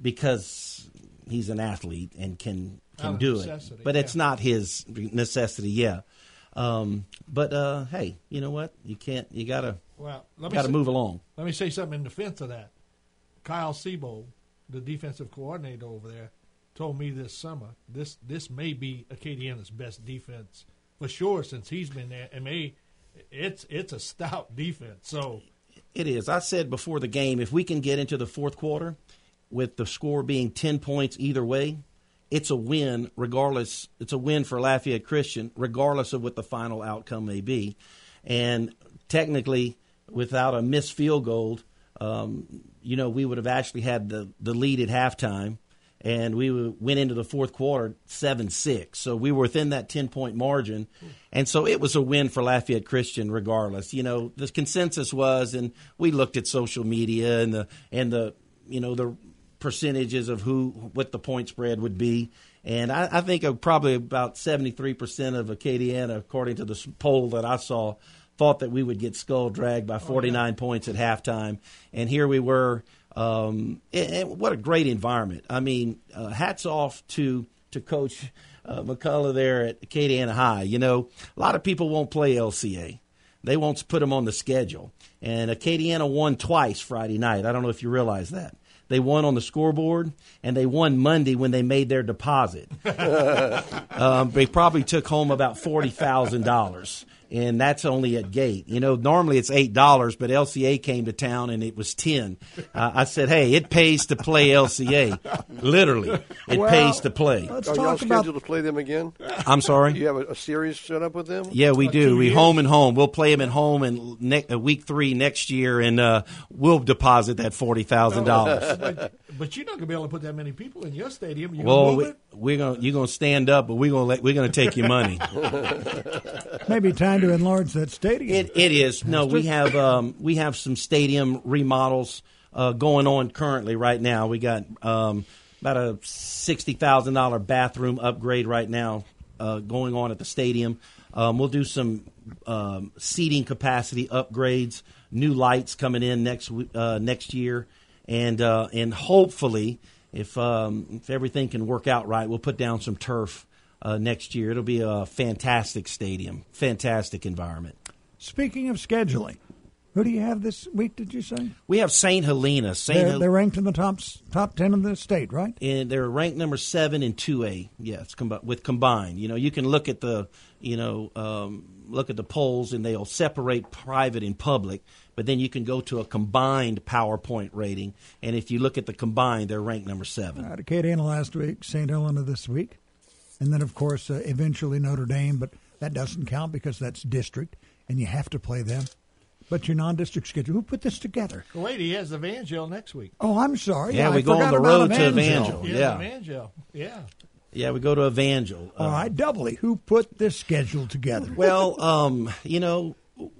because he's an athlete and can can do it. But yeah. it's not his necessity, yeah. Um, but uh, hey, you know what? You can't. You gotta. Well, let me gotta say, move along. Let me say something in defense of that. Kyle Sebo, the defensive coordinator over there, told me this summer this this may be Acadiana's best defense for sure since he's been there. And may it's it's a stout defense. So it is. I said before the game, if we can get into the fourth quarter with the score being ten points either way, it's a win regardless. It's a win for Lafayette Christian regardless of what the final outcome may be. And technically, without a missed field goal, um, you know, we would have actually had the, the lead at halftime, and we went into the fourth quarter seven six. So we were within that ten-point margin. And so it was a win for Lafayette Christian regardless. You know, the consensus was, and we looked at social media and the and the you know the percentages of who what the point spread would be. And I, I think probably about seventy-three percent of Acadiana, according to the poll that I saw, thought that we would get skull-dragged by forty-nine oh, yeah. points at halftime. And here we were. Um, and, and what a great environment. I mean, uh, hats off to to Coach uh, McCullough there at Acadiana High. You know, a lot of people won't play L C A. They won't put them on the schedule. And Acadiana won twice Friday night. I don't know if you realize that. They won on the scoreboard, and they won Monday when they made their deposit. um, they probably took home about forty thousand dollars. and that's only at gate. You know, normally it's eight dollars, but L C A came to town and it was ten. Uh, I said, hey, it pays to play L C A. Literally, it Well, pays to play. Let's Are y'all talk about. scheduled to play them again? I'm sorry. You have a, a series set up with them? Yeah, we About do. two We years. home and home. We'll play them at home in ne- uh, week three next year, and uh, we'll deposit that forty thousand dollars. but, but you're not going to be able to put that many people in your stadium. You Well, going to we, move it? we're gonna you're gonna stand up, but we're gonna let, we're gonna take your money. Maybe time to enlarge that stadium. It it is. No, we have um, we have some stadium remodels uh, going on currently right now. We got um, about a sixty thousand dollar bathroom upgrade right now uh, going on at the stadium. Um, we'll do some um, seating capacity upgrades, new lights coming in next w- uh, next year, and uh, and hopefully, if um, if everything can work out right, we'll put down some turf uh, next year. It'll be a fantastic stadium, fantastic environment. Speaking of scheduling, who do you have this week, did you say? We have Saint Helena. Saint They're, Hel- they're ranked in the top s- top ten in the state, right? and they're ranked number seven in two A. Yes, com- with combined. You know, you can look at the you know um, look at the polls, and they'll separate private and public. But then you can go to a combined PowerPoint rating, and if you look at the combined, they're ranked number seven. Uh, Acadiana last week, Saint Helena this week, and then of course uh, eventually Notre Dame, but that doesn't count because that's district, and you have to play them. But your non-district schedule, who put this together? Wait, he has Evangel next week. Oh, I'm sorry. Yeah, I we go on forgot the about road to Evangel. Evangel. He Yeah. has Evangel. Yeah. Yeah, we go to Evangel. All Uh, right, doubly. Who put this schedule together? Well, um, you know,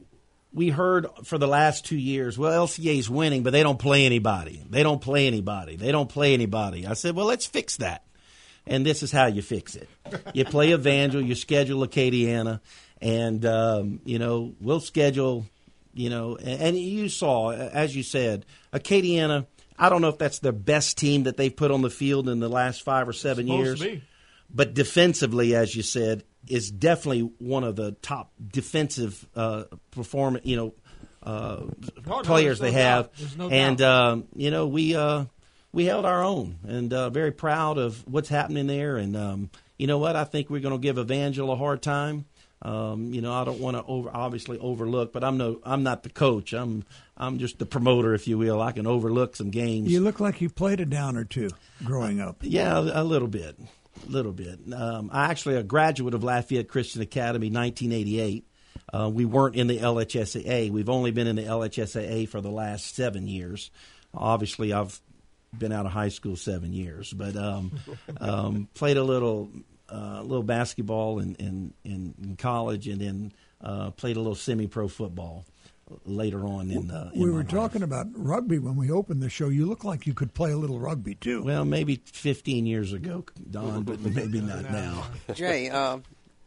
we heard for the last two years, well, L C A's winning, but they don't play anybody. They don't play anybody. They don't play anybody. I said, well, let's fix that. And this is how you fix it. You play Evangel, you schedule Acadiana, and, um, you know, we'll schedule, you know, and, and you saw, as you said, Acadiana, I don't know if that's the best team that they've put on the field in the last five or seven Supposed years. to be. But defensively, as you said, is definitely one of the top defensive uh, performance, you know, uh, no, players there's they no have. doubt. There's no and doubt. um, you know, we uh, we held our own, and uh, very proud of what's happening there. And um, you know what? I think we're going to give Evangel a hard time. Um, you know, I don't want to over, obviously overlook, but I'm no, I'm not the coach. I'm, I'm just the promoter, if you will. I can overlook some games. You look like you played a down or two growing up. Yeah, a little bit, a little bit. Um, I actually a graduate of Lafayette Christian Academy, nineteen eighty-eight. Uh, we weren't in the L H S A A. We've only been in the L H S A A for the last seven years. Obviously, I've been out of high school seven years, but um, um, played a little. Uh, a little basketball in, in, in, in college, and then uh, played a little semi-pro football later on in the. In we my were life. talking about rugby when we opened the show. You look like you could play a little rugby too. Well, maybe fifteen years ago, Don, but maybe not now. Jay, um,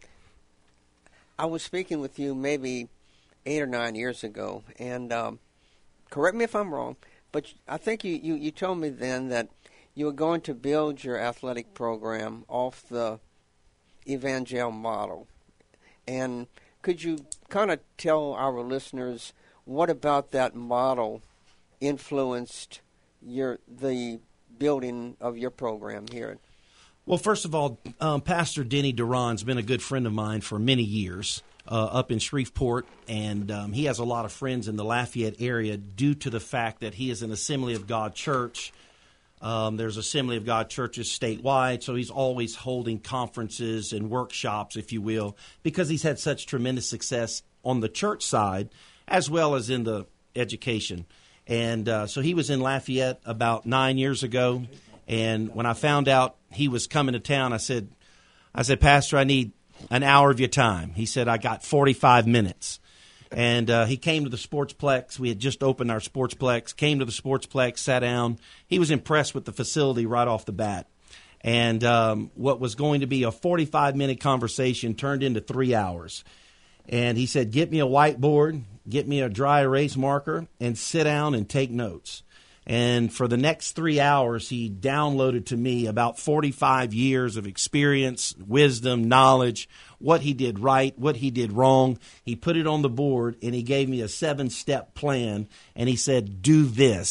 I was speaking with you maybe eight or nine years ago, and um, correct me if I'm wrong, but I think you, you, you told me then that you were going to build your athletic program off the Evangel model. And could you kind of tell our listeners what about that model influenced your the building of your program here? Well, first of all, um, Pastor Denny Duran's been a good friend of mine for many years uh, up in Shreveport, and um, he has a lot of friends in the Lafayette area due to the fact that he is an Assembly of God church. Um, there's Assembly of God churches statewide, so he's always holding conferences and workshops, if you will, because he's had such tremendous success on the church side as well as in the education. And uh, so he was in Lafayette about nine years ago, and when I found out he was coming to town, I said, I said, Pastor, I need an hour of your time. He said, I got forty-five minutes. And uh, he came to the Sportsplex. We had just opened our Sportsplex, came to the Sportsplex, sat down. He was impressed with the facility right off the bat. And um, what was going to be a forty-five minute conversation turned into three hours. And he said, get me a whiteboard, get me a dry erase marker, and sit down and take notes. And for the next three hours, he downloaded to me about forty-five years of experience, wisdom, knowledge, what he did right, what he did wrong. He put it on the board, and he gave me a seven-step plan, and he said, do this.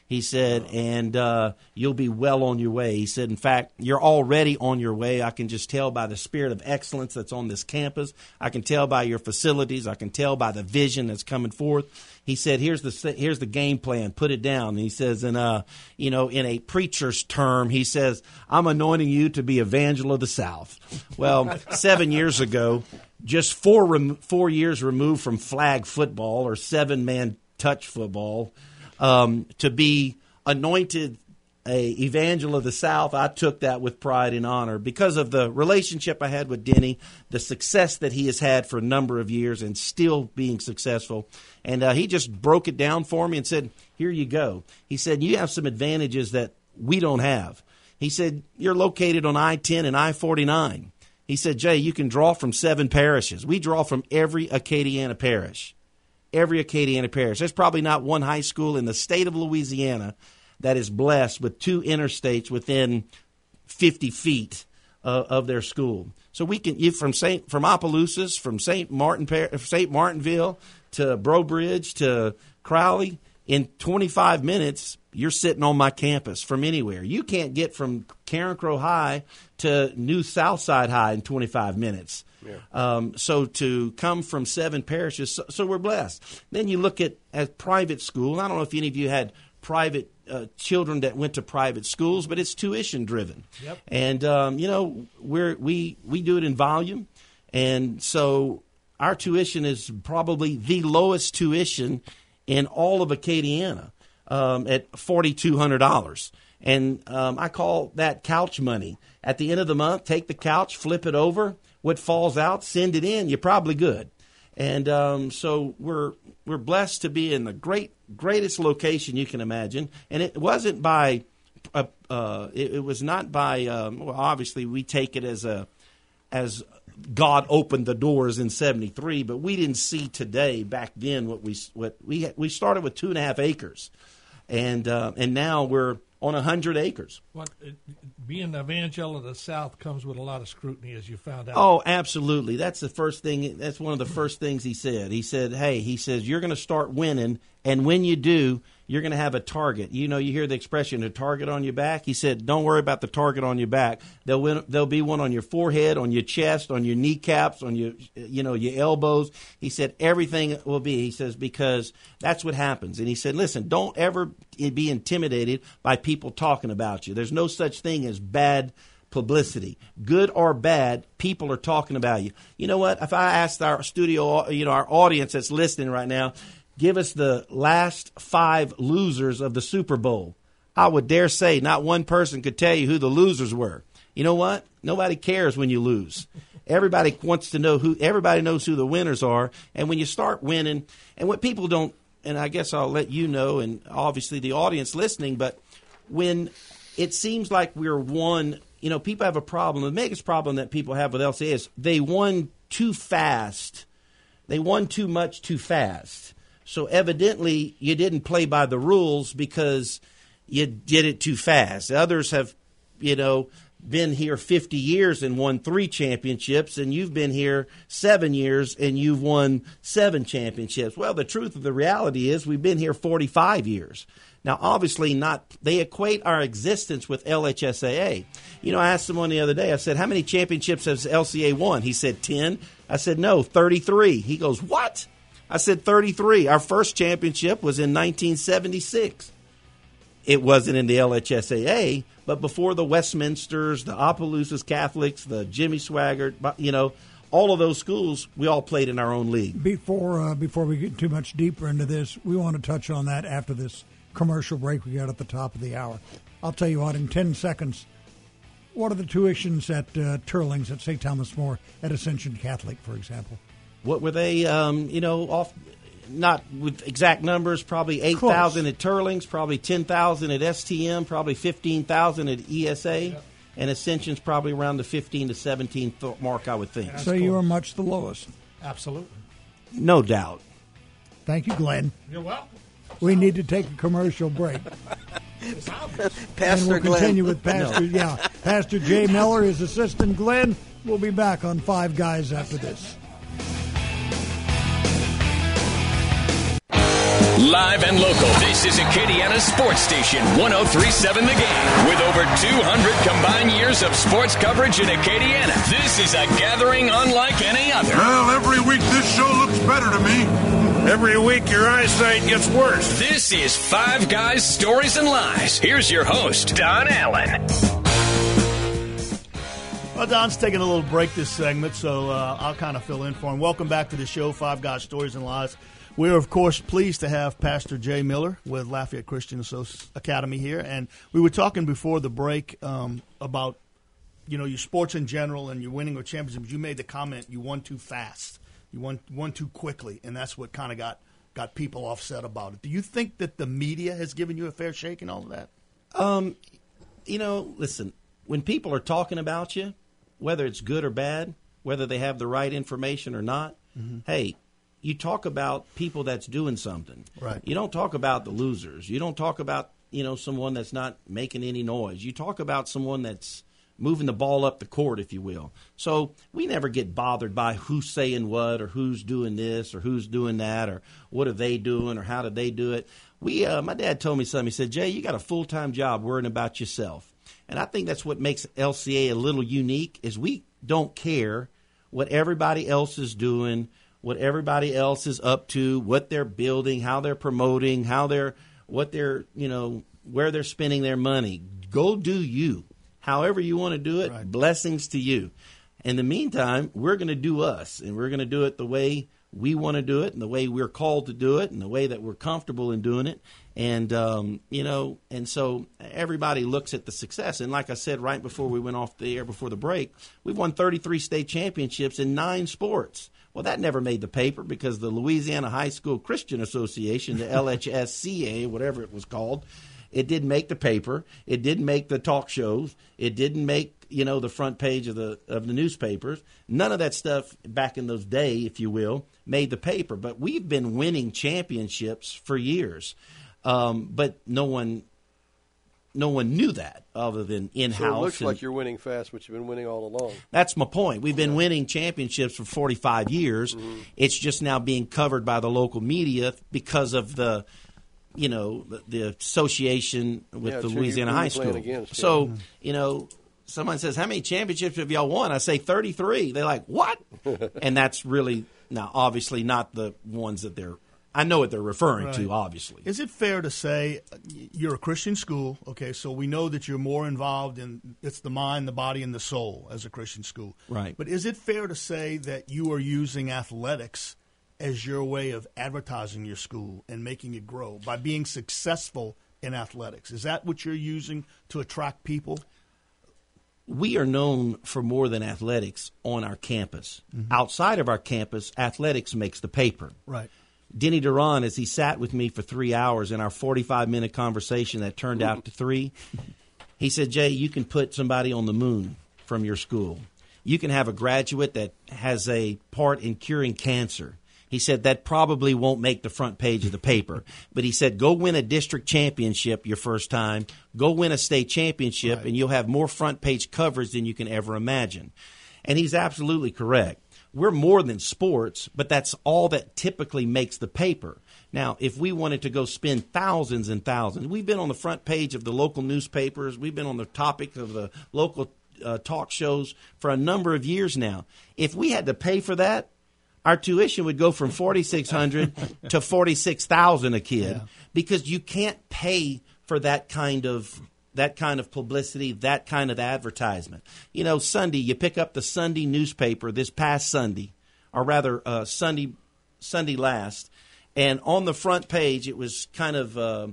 He said, and uh, you'll be well on your way. He said, in fact, you're already on your way. I can just tell by the spirit of excellence that's on this campus. I can tell by your facilities. I can tell by the vision that's coming forth. He said, here's the here's the game plan. Put it down. And he says, and uh, you know, in a preacher's term, he says, I'm anointing you to be evangel of the South. Well, seven years ago, just four rem- four years removed from flag football or seven-man touch football, um, to be anointed a evangel of the South, I took that with pride and honor because of the relationship I had with Denny, the success that he has had for a number of years and still being successful. And uh, he just broke it down for me and said, here you go. He said, you have some advantages that we don't have. He said, you're located on I ten and I forty-nine. He said, Jay, you can draw from seven parishes. We draw from every Acadiana parish. Every Acadiana parish. There's probably not one high school in the state of Louisiana that is blessed with two interstates within fifty feet uh, of their school. So we can, you from Saint from Opelousas, from Saint Martin, Saint Martinville to Brobridge to Crowley, in twenty-five minutes, you're sitting on my campus from anywhere. You can't get from Carencro High to New Southside High in twenty-five minutes. Yeah. Um, so to come from seven parishes, so, so we're blessed. Then you look at, at private school. I don't know if any of you had private uh, children that went to private schools, but it's tuition driven. Yep. And um, you know, we're we we do it in volume, and so our tuition is probably the lowest tuition in all of Acadiana, um, at forty-two hundred dollars. And um, I call that couch money. At the end of the month, take the couch, flip it over. What falls out, send it in. You're probably good. And um, so we're we're blessed to be in the great greatest location you can imagine. And it wasn't by, uh, uh, it, it was not by. Um, well, obviously we take it as a as God opened the doors in seventy-three, but we didn't see today back then what we what we we started with two and a half acres, and uh, and now we're on a hundred acres. What, being the evangel of the South comes with a lot of scrutiny, as you found out. Oh, absolutely. That's the first thing. That's one of the first things he said. He said, "Hey," he says, "you're going to start winning, and when you do, you're going to have a target." You know, you hear the expression, "a target on your back." He said, "Don't worry about the target on your back. There'll win, there'll be one on your forehead, on your chest, on your kneecaps, on your, you know, your elbows." He said, "Everything will be." He says, because that's what happens. And he said, "Listen, don't ever be intimidated by people talking about you. There's no such thing as bad publicity. Good or bad, people are talking about you." You know what? If I asked our studio, you know, our audience that's listening right now, give us the last five losers of the Super Bowl, I would dare say not one person could tell you who the losers were. You know what? Nobody cares when you lose. Everybody wants to know who, everybody knows who the winners are. And when you start winning, and what people don't, and I guess I'll let you know, and obviously the audience listening, but when it seems like we're one, you know, people have a problem. The biggest problem that people have with L C A is they won too fast. They won too much too fast. So evidently you didn't play by the rules because you did it too fast. Others have, you know, been here fifty years and won three championships, and you've been here seven years and you've won seven championships. Well, the truth of the reality is we've been here forty-five years. Now, obviously not. They equate our existence with L H S A A. You know, I asked someone the other day, I said, "How many championships has L C A won?" He said, ten. I said, "No, thirty-three. He goes, "What?" I said, thirty-three. Our first championship was in nineteen seventy-six. It wasn't in the L H S A A, but before the Westminsters, the Opelousas Catholics, the Jimmy Swaggart, you know, all of those schools, we all played in our own league. Before uh, before we get too much deeper into this, we want to touch on that after this commercial break we got at the top of the hour. I'll tell you what, in ten seconds, what are the tuitions at uh, Turlings, at Saint Thomas More, at Ascension Catholic, for example? What were they, um, you know, off, not with exact numbers, probably eight thousand at Turlings, probably ten thousand at S T M, probably fifteen thousand at E S A, yep. And Ascension's probably around the fifteen to seventeen mark, I would think. That's so cool. You are much the lowest. Absolutely. No doubt. Thank you, Glenn. You're welcome. We need to take a commercial break. Pastor and we'll Glenn. continue with Pastor, no. yeah, Pastor Jay Miller, his assistant Glenn. We'll be back on Five Guys after this. Live and local, this is Acadiana Sports Station one oh three point seven The Game. With over two hundred combined years of sports coverage in Acadiana, this is a gathering unlike any other. Well, every week this show looks better to me. Every week your eyesight gets worse. This is Five Guys, Stories, and Lies. Here's your host, Don Allen. Well, Don's taking a little break this segment, so uh, I'll kind of fill in for him. Welcome back to the show, Five Guys, Stories, and Lies. We're, of course, pleased to have Pastor Jay Miller with Lafayette Christian Academy here. And we were talking before the break um, about, you know, your sports in general and your winning of championships. You made the comment you won too fast. You won, won too quickly, and that's what kind of got, got people offset about it. Do you think that the media has given you a fair shake in all of that? Um, you know, listen, when people are talking about you, whether it's good or bad, whether they have the right information or not, mm-hmm. hey, you talk about people that's doing something. Right. You don't talk about the losers. You don't talk about, you know, someone that's not making any noise. You talk about someone that's moving the ball up the court, if you will. So we never get bothered by who's saying what or who's doing this or who's doing that or what are they doing or how did they do it. We, uh, my dad told me something. He said, Jay, you got a full-time job worrying about yourself. And I think that's what makes L C A a little unique is we don't care what everybody else is doing, what everybody else is up to, what they're building, how they're promoting, how they're, what they're, you know, where they're spending their money. Go do you. However you want to do it, right. Blessings to you. In the meantime, we're going to do us, and we're going to do it the way we want to do it and the way we're called to do it and the way that we're comfortable in doing it. And, um, you know, and so everybody looks at the success. And like I said right before we went off the air before the break, we've won thirty-three state championships in nine sports. Well, that never made the paper because the Louisiana High School Christian Association, the L H S C A, whatever it was called, it didn't make the paper. It didn't make the talk shows. It didn't make, you know, the front page of the of the newspapers. None of that stuff back in those days, if you will, made the paper. But we've been winning championships for years. Um, but no one no one knew that other than in-house. So it looks and, like you're winning fast, but you've been winning all along. That's my point. We've been winning championships for forty-five years. Mm-hmm. It's just now being covered by the local media because of the – you know, the, the association with yeah, the sure, Louisiana High School. Against, yeah. So, you know, someone says, how many championships have y'all won? I say thirty-three. They're like, what? And that's really, now, obviously not the ones that they're, I know what they're referring right. to, obviously. Is it fair to say you're a Christian school, okay, so we know that you're more involved in, it's the mind, the body, and the soul as a Christian school. Right. But is it fair to say that you are using athletics as your way of advertising your school and making it grow by being successful in athletics? Is that what you're using to attract people? We are known for more than athletics on our campus. Mm-hmm. Outside of our campus, athletics makes the paper. Right. Denny Duran, as he sat with me for three hours in our forty-five minute conversation that turned out to three, he said, Jay, you can put somebody on the moon from your school. You can have a graduate that has a part in curing cancer. He said that probably won't make the front page of the paper. But he said, go win a district championship your first time. Go win a state championship, right. and you'll have more front page coverage than you can ever imagine. And he's absolutely correct. We're more than sports, but that's all that typically makes the paper. Now, if we wanted to go spend thousands and thousands, we've been on the front page of the local newspapers. We've been on the topic of the local uh, talk shows for a number of years now. If we had to pay for that, our tuition would go from forty-six hundred dollars to forty-six thousand dollars a kid yeah. because you can't pay for that kind of that kind of publicity, that kind of advertisement. You know, Sunday, you pick up the Sunday newspaper this past Sunday, or rather uh, Sunday Sunday last, and on the front page it was kind of uh,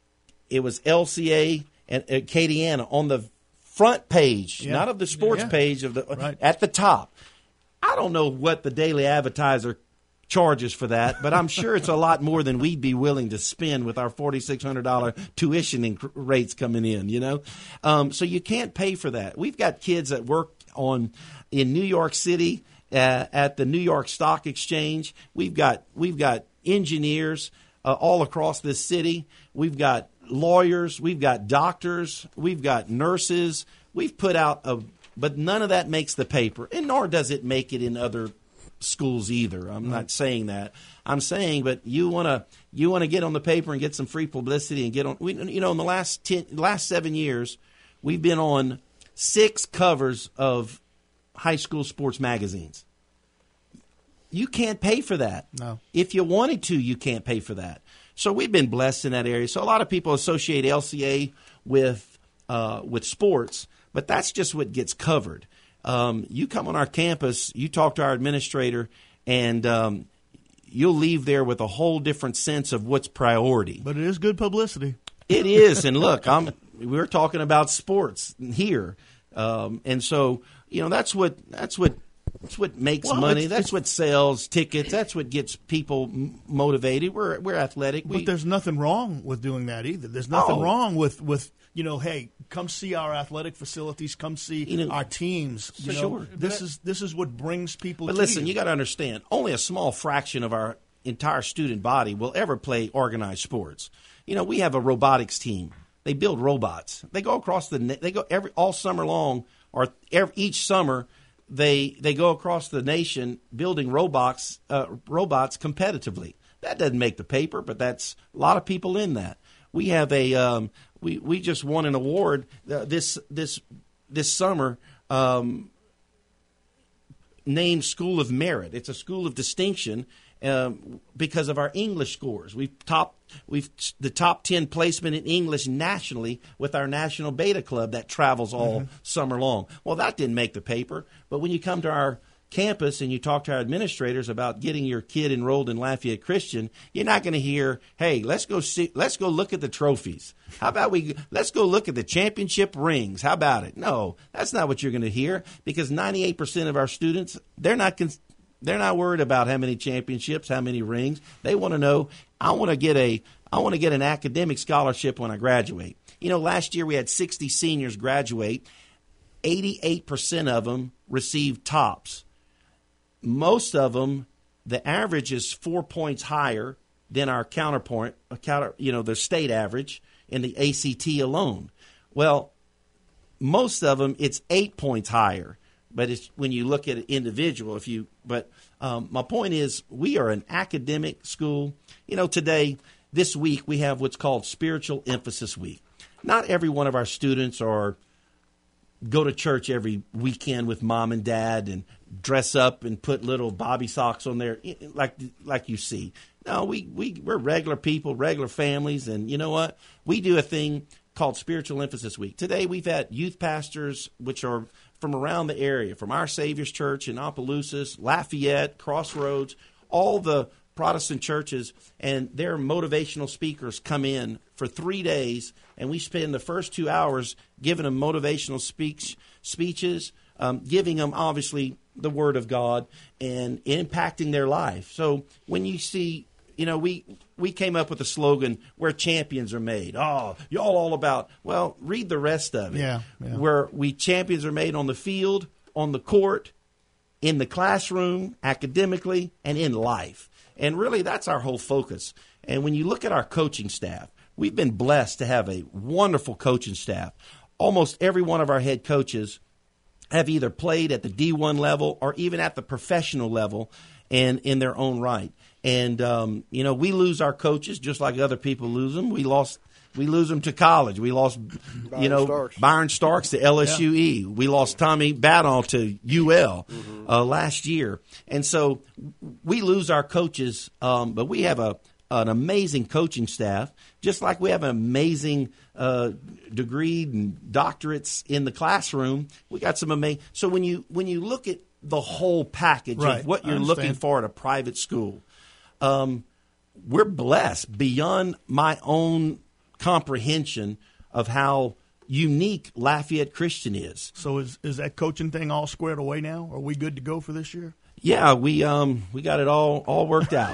it was L C A and uh, Acadiana on the front page, yeah. not of the sports yeah. page of the right. at the top. I don't know what the Daily Advertiser charges for that, but I'm sure it's a lot more than we'd be willing to spend with our forty-six hundred dollars tuition inc- rates coming in, you know. Um, so you can't pay for that. We've got kids that work on in New York City uh, at the New York Stock Exchange. We've got we've got engineers uh, all across this city. We've got lawyers. We've got doctors. We've got nurses. We've put out a But none of that makes the paper, and nor does it make it in other schools either. I'm not saying that. I'm saying, but you want to you want to get on the paper and get some free publicity and get on. We, you know, in the last ten, last seven years, we've been on six covers of high school sports magazines. You can't pay for that. No. If you wanted to, you can't pay for that. So we've been blessed in that area. So a lot of people associate L C A with uh, with sports, but that's just what gets covered. Um, you come on our campus, you talk to our administrator, and um, you'll leave there with a whole different sense of what's priority. But it is good publicity. It is, and look, I'm we're talking about sports here, um, and so you know that's what that's what. That's what makes well, money. It's, That's it's, what sells tickets. That's what gets people m- motivated. We're we're athletic. But we, there's nothing wrong with doing that either. There's nothing Oh. wrong with, with you know, hey, come see our athletic facilities. Come see You know, our teams. You know, sure. This is this is what brings people. But to listen, you, you got to understand, only a small fraction of our entire student body will ever play organized sports. You know, we have a robotics team. They build robots. They go across the na- they go every all summer long, or every, each summer. They they go across the nation building robots uh, robots competitively. That doesn't make the paper, but that's a lot of people in that. We have a um, we we just won an award uh, this this this summer. Um, named School of Merit. It's a school of distinction um, because of our English scores. We've top we've the top ten placement in English nationally with our National Beta Club that travels all mm-hmm. summer long. Well, that didn't make the paper, but when you come to our campus and you talk to our administrators about getting your kid enrolled in Lafayette Christian, you're not going to hear, "Hey, let's go see, let's go look at the trophies. How about we let's go look at the championship rings? How about it?" No, that's not what you're going to hear, because ninety-eight percent of our students, they're not con- they're not worried about how many championships, how many rings. They want to know, I want to get a I want to get an academic scholarship when I graduate. You know, last year we had sixty seniors graduate. eighty-eight percent of them received tops. Most of them, the average is four points higher than our counterpoint, counter, you know, the state average in the A C T alone. Well, most of them, it's eight points higher. But it's when you look at an individual, if you, but um, my point is, we are an academic school. You know, today, this week, we have what's called Spiritual Emphasis Week. Not every one of our students are go to church every weekend with mom and dad and dress up and put little bobby socks on there like like you see. No, we, we, we're regular people, regular families, and you know what? We do a thing called Spiritual Emphasis Week. Today we've had youth pastors, which are from around the area, from Our Savior's Church in Opelousas, Lafayette, Crossroads, all the Protestant churches, and their motivational speakers come in for three days, and we spend the first two hours giving them motivational speech, speeches, um, giving them, obviously, the Word of God, and impacting their life. So when you see, you know, we we came up with a slogan, where champions are made. Oh, y'all all about, well, read the rest of it. Yeah, yeah. Where we champions are made on the field, on the court, in the classroom, academically, and in life. And really, that's our whole focus. And when you look at our coaching staff, we've been blessed to have a wonderful coaching staff. Almost every one of our head coaches have either played at the D one level or even at the professional level and in their own right. And, um, you know, we lose our coaches just like other people lose them. We lost, we lose them to college. We lost, Byron you know, Starks. Byron Starks to L S U E. Yeah. We lost Tommy Badall to U L mm-hmm. uh, last year. And so we lose our coaches, um, but we have a an amazing coaching staff, just like we have an amazing uh, degree and doctorates in the classroom. We got some amazing. So when you when you look at the whole package right. of what you're looking for at a private school, um, we're blessed beyond my own comprehension of how unique Lafayette Christian is. So is is that coaching thing all squared away now? Are we good to go for this year? Yeah, we um we got it all all worked out.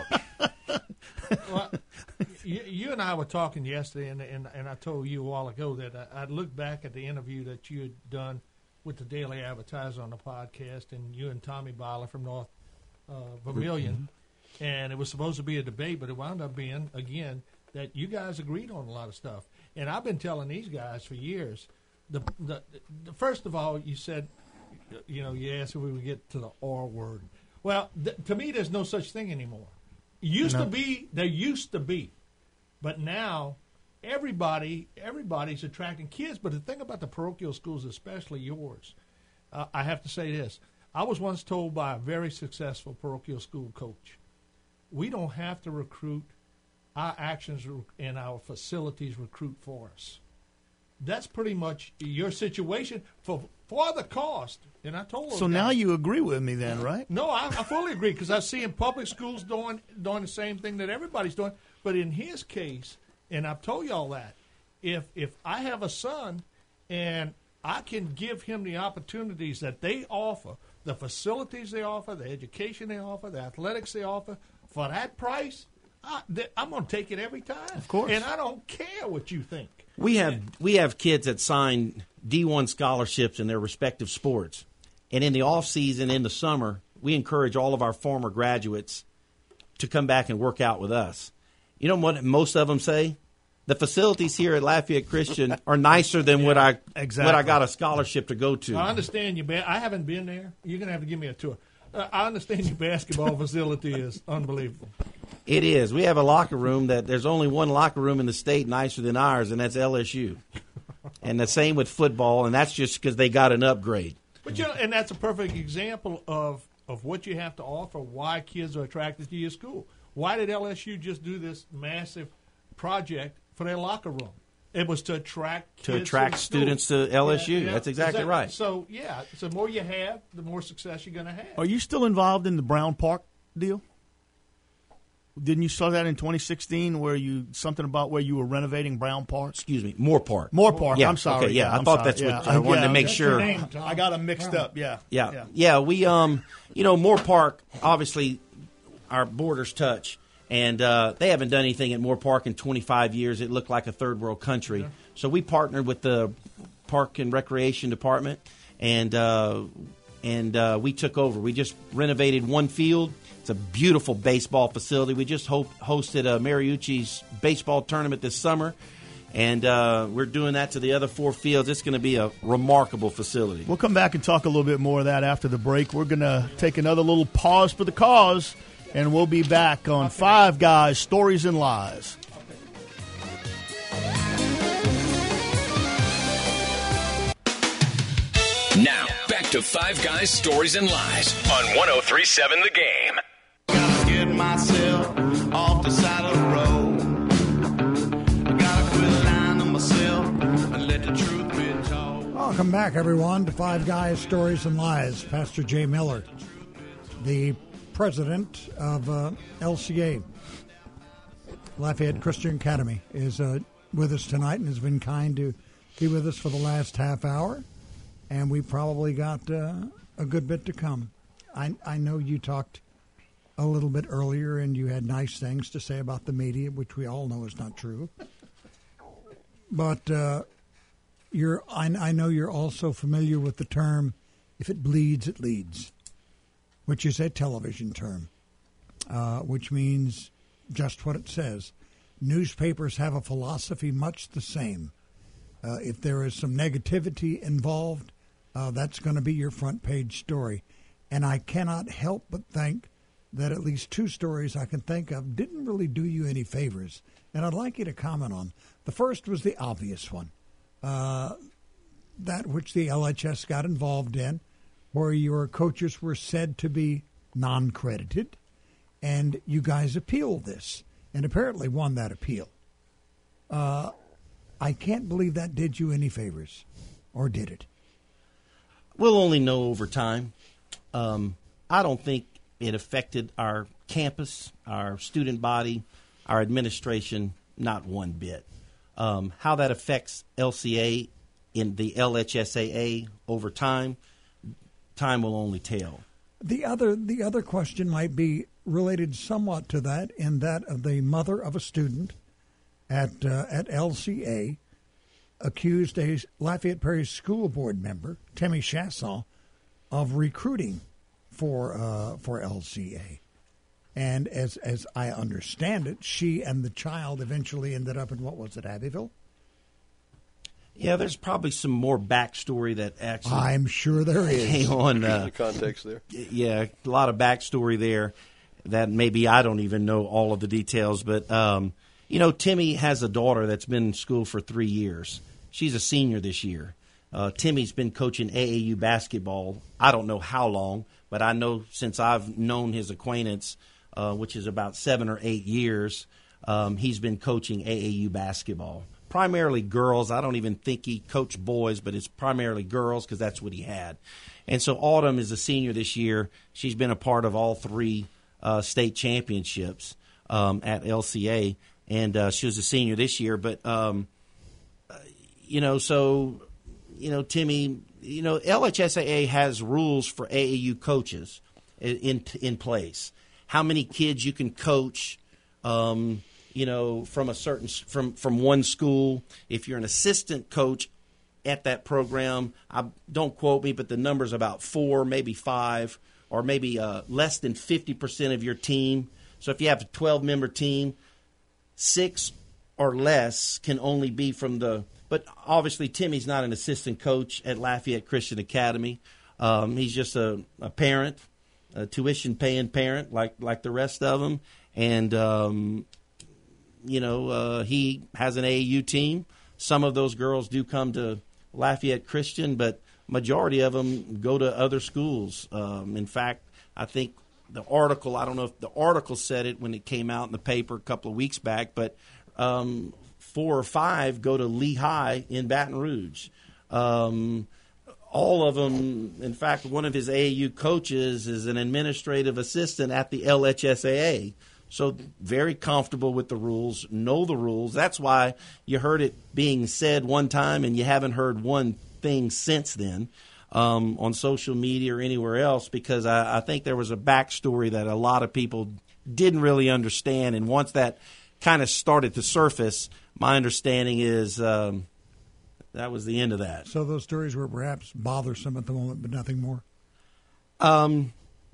Well, you, you and I were talking yesterday, and, and and I told you a while ago that I, I'd look back at the interview that you had done with the Daily Advertiser on the podcast, and you and Tommy Byler from North uh, Vermilion, mm-hmm. and it was supposed to be a debate, but it wound up being, again, that you guys agreed on a lot of stuff. And I've been telling these guys for years, the, the, the first of all, you said, you know, you asked if we would get to the R word. Well, th- to me, there's no such thing anymore. Used No. to be, there used to be, but now everybody, everybody's attracting kids. But the thing about the parochial schools, especially yours, uh, I have to say this. I was once told by a very successful parochial school coach, we don't have to recruit. Our actions and our facilities recruit for us. That's pretty much your situation for for the cost. And I told those So now guys, you agree with me then, right? no, I, I fully agree because I see in public schools doing doing the same thing that everybody's doing. But in his case, and I've told y'all that, if if I have a son and I can give him the opportunities that they offer, the facilities they offer, the education they offer, the athletics they offer, for that price, I, th- I'm going to take it every time. Of course. And I don't care what you think. We have we have kids that sign D one scholarships in their respective sports, and in the off season, in the summer, we encourage all of our former graduates to come back and work out with us. You know what most of them say? The facilities here at Lafayette Christian are nicer than what I exactly. what I got a scholarship to go to. I understand you. Ba- I haven't been there. You're going to have to give me a tour. Uh, I understand your basketball facility is unbelievable. It is. We have a locker room that there's only one locker room in the state nicer than ours, and that's L S U. And the same with football, and that's just because they got an upgrade. But you know, and that's a perfect example of, of what you have to offer, why kids are attracted to your school. Why did L S U just do this massive project for their locker room? It was to attract To kids attract the students school. to L S U. Yeah, yeah, That's exactly right. So, yeah, so the more you have, the more success you're going to have. Are you still involved in the Brown Park deal? Didn't you start that in twenty sixteen where you something about where you were renovating Brown Park? Excuse me, Moore Park. More Park. Yeah, I'm sorry. okay, yeah, I I'm thought sorry. that's what Yeah. I wanted Yeah, to make that's sure. your name, Tom. I got them mixed up. Yeah. Yeah. yeah. yeah, We, um, you know, Moore Park, obviously, our borders touch, and uh, they haven't done anything at Moore Park in twenty-five years. It looked like a third world country. Yeah. So we partnered with the Park and Recreation Department, and uh, and uh, we took over. We just renovated one field. It's a beautiful baseball facility. We just ho- hosted a Mariucci's baseball tournament this summer, and uh, we're doing that to the other four fields. It's going to be a remarkable facility. We'll come back and talk a little bit more of that after the break. We're going to take another little pause for the cause, and we'll be back on Five Guys, Stories and Lies. Now, back to Five Guys, Stories, and Lies on one oh three point seven The Game. Gotta get myself off the side of the road. Gotta quit lying to myself and let the truth be told. Welcome back, everyone, to Five Guys, Stories, and Lies. Pastor Jay Miller, the president of uh, L C A, Lafayette Christian Academy, is uh, with us tonight and has been kind to be with us for the last half hour. And we probably got uh, a good bit to come. I, I know you talked a little bit earlier and you had nice things to say about the media, which we all know is not true. But uh, you're I, I know you're also familiar with the term, if it bleeds, it leads, which is a television term, uh, which means just what it says. Newspapers have a philosophy much the same. Uh, if there is some negativity involved, uh, that's going to be your front page story. And I cannot help but think that at least two stories I can think of didn't really do you any favors. And I'd like you to comment on. The first was the obvious one, uh, that which the L H S got involved in, where your coaches were said to be non-credited, and you guys appealed this, and apparently won that appeal. Uh, I can't believe that did you any favors, or did it? We'll only know over time. Um, I don't think it affected our campus, our student body, our administration, not one bit. Um, how that affects L C A in the L H S A A over time, time will only tell. The other, the other question might be related somewhat to that, in that of the mother of a student at uh, at L C A accused a Lafayette Parish School Board member, Timmy Chasson, of recruiting for uh, for L C A. And as as I understand it, she and the child eventually ended up in, what was it, Abbeville? Yeah, there's probably some more backstory that actually. I'm sure there is. Came on uh, the context there. Yeah, a lot of backstory there that maybe I don't even know all of the details. But um, you know, Timmy has a daughter that's been in school for three years. She's a senior this year. Uh, Timmy's been coaching A A U basketball. I don't know how long, but I know since I've known his acquaintance, uh, which is about seven or eight years, um, he's been coaching A A U basketball. Primarily girls. I don't even think he coached boys, but it's primarily girls because that's what he had. And so Autumn is a senior this year. She's been a part of all three uh, state championships um, at L C A, and uh, she was a senior this year. But, um, you know, so, you know, Timmy, you know, L H S A A has rules for A A U coaches in in place. How many kids you can coach, um you know, from a certain from from one school. If you're an assistant coach at that program, I, don't quote me, but the number's about four, maybe five, or maybe uh, less than fifty percent of your team. So if you have a twelve-member team, six or less can only be from the – but obviously Timmy's not an assistant coach at Lafayette Christian Academy. Um, he's just a, a parent, a tuition-paying parent like, like the rest of them. And um, – You know, uh, he has an A A U team. Some of those girls do come to Lafayette Christian, but majority of them go to other schools. Um, in fact, I think the article, I don't know if the article said it when it came out in the paper a couple of weeks back, but um, four or five go to Lehigh in Baton Rouge. Um, all of them, in fact, one of his A A U coaches is an administrative assistant at the L H S A A. So very comfortable with the rules, know the rules. That's why you heard it being said one time and you haven't heard one thing since then um, on social media or anywhere else, because I, I think there was a backstory that a lot of people didn't really understand. And once that kind of started to surface, my understanding is um, that was the end of that. So those stories were perhaps bothersome at the moment, but nothing more? Um.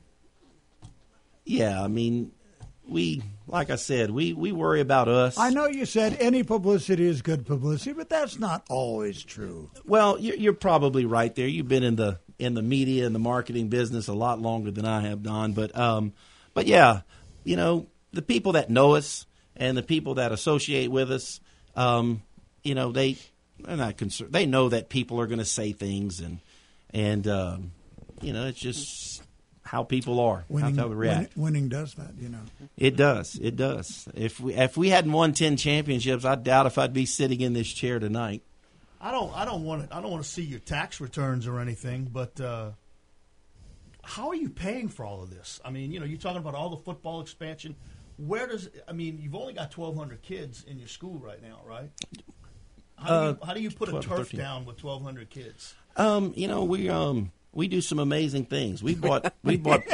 Yeah, I mean... We, like I said, we, we worry about us. I know you said any publicity is good publicity, but that's not always true. Well, you're, you're probably right there. You've been in the in the media and the marketing business a lot longer than I have, Don. But, um, but yeah, you know, the people that know us and the people that associate with us, um, you know, they they're not concerned. They know that people are going to say things, and and um, you know, it's just how people are, winning, how they react. Winning, winning does that, you know. It does. It does. If we if we hadn't won ten championships, I doubt if I'd be sitting in this chair tonight. I don't. I don't want to. I don't want to see your tax returns or anything. But uh, how are you paying for all of this? I mean, you know, you're talking about all the football expansion. Where does? I mean, you've only got twelve hundred kids in your school right now, right? How do you, uh, how do you put twelve, a turf thirteen down with twelve hundred kids? Um, you know, we um. We do some amazing things. We bought. We bought.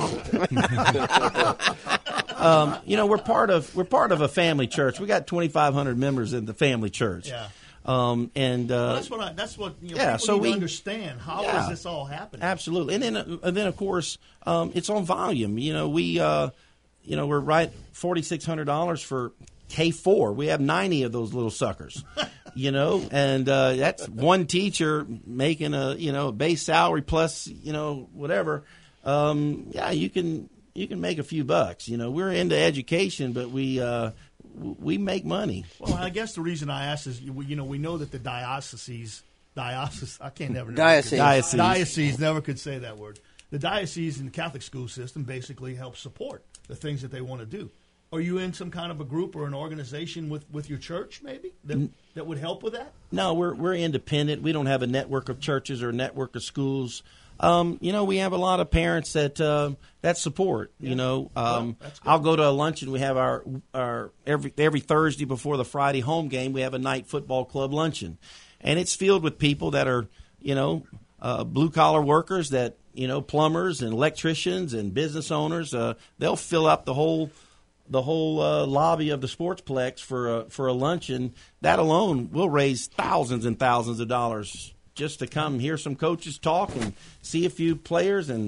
um, you know, we're part of. We're part of a family church. We got twenty-five hundred members in the family church. Yeah. Um, and uh, well, that's what. I, that's what. You know, yeah. People so need we to understand how yeah, is this all happening? Absolutely. And then, uh, and then of course, um, it's on volume. You know, we. Uh, you know, we're right forty-six hundred dollars for K four. We have ninety of those little suckers. You know, and uh, that's one teacher making a you know base salary plus you know whatever. Um, yeah, you can you can make a few bucks. You know, we're into education, but we uh, we make money. Well, I guess the reason I asked is you know we know that the dioceses diocese I can't never diocese diocese diocese never could say that word. The diocese in the Catholic school system basically helps support the things that they want to do. Are you in some kind of a group or an organization with, with your church, maybe, that, that would help with that? No, we're we're independent. We don't have a network of churches or a network of schools. Um, you know, we have a lot of parents that uh, that support. Yeah. You know, um, well, I'll go to a luncheon. We have our our every every Thursday before the Friday home game. We have a night football club luncheon, and it's filled with people that are you know uh, blue collar workers, that you know plumbers and electricians and business owners. Uh, they'll fill up the whole. the whole uh, lobby of the Sportsplex for a, for a luncheon. That alone will raise thousands and thousands of dollars just to come hear some coaches talk and see a few players and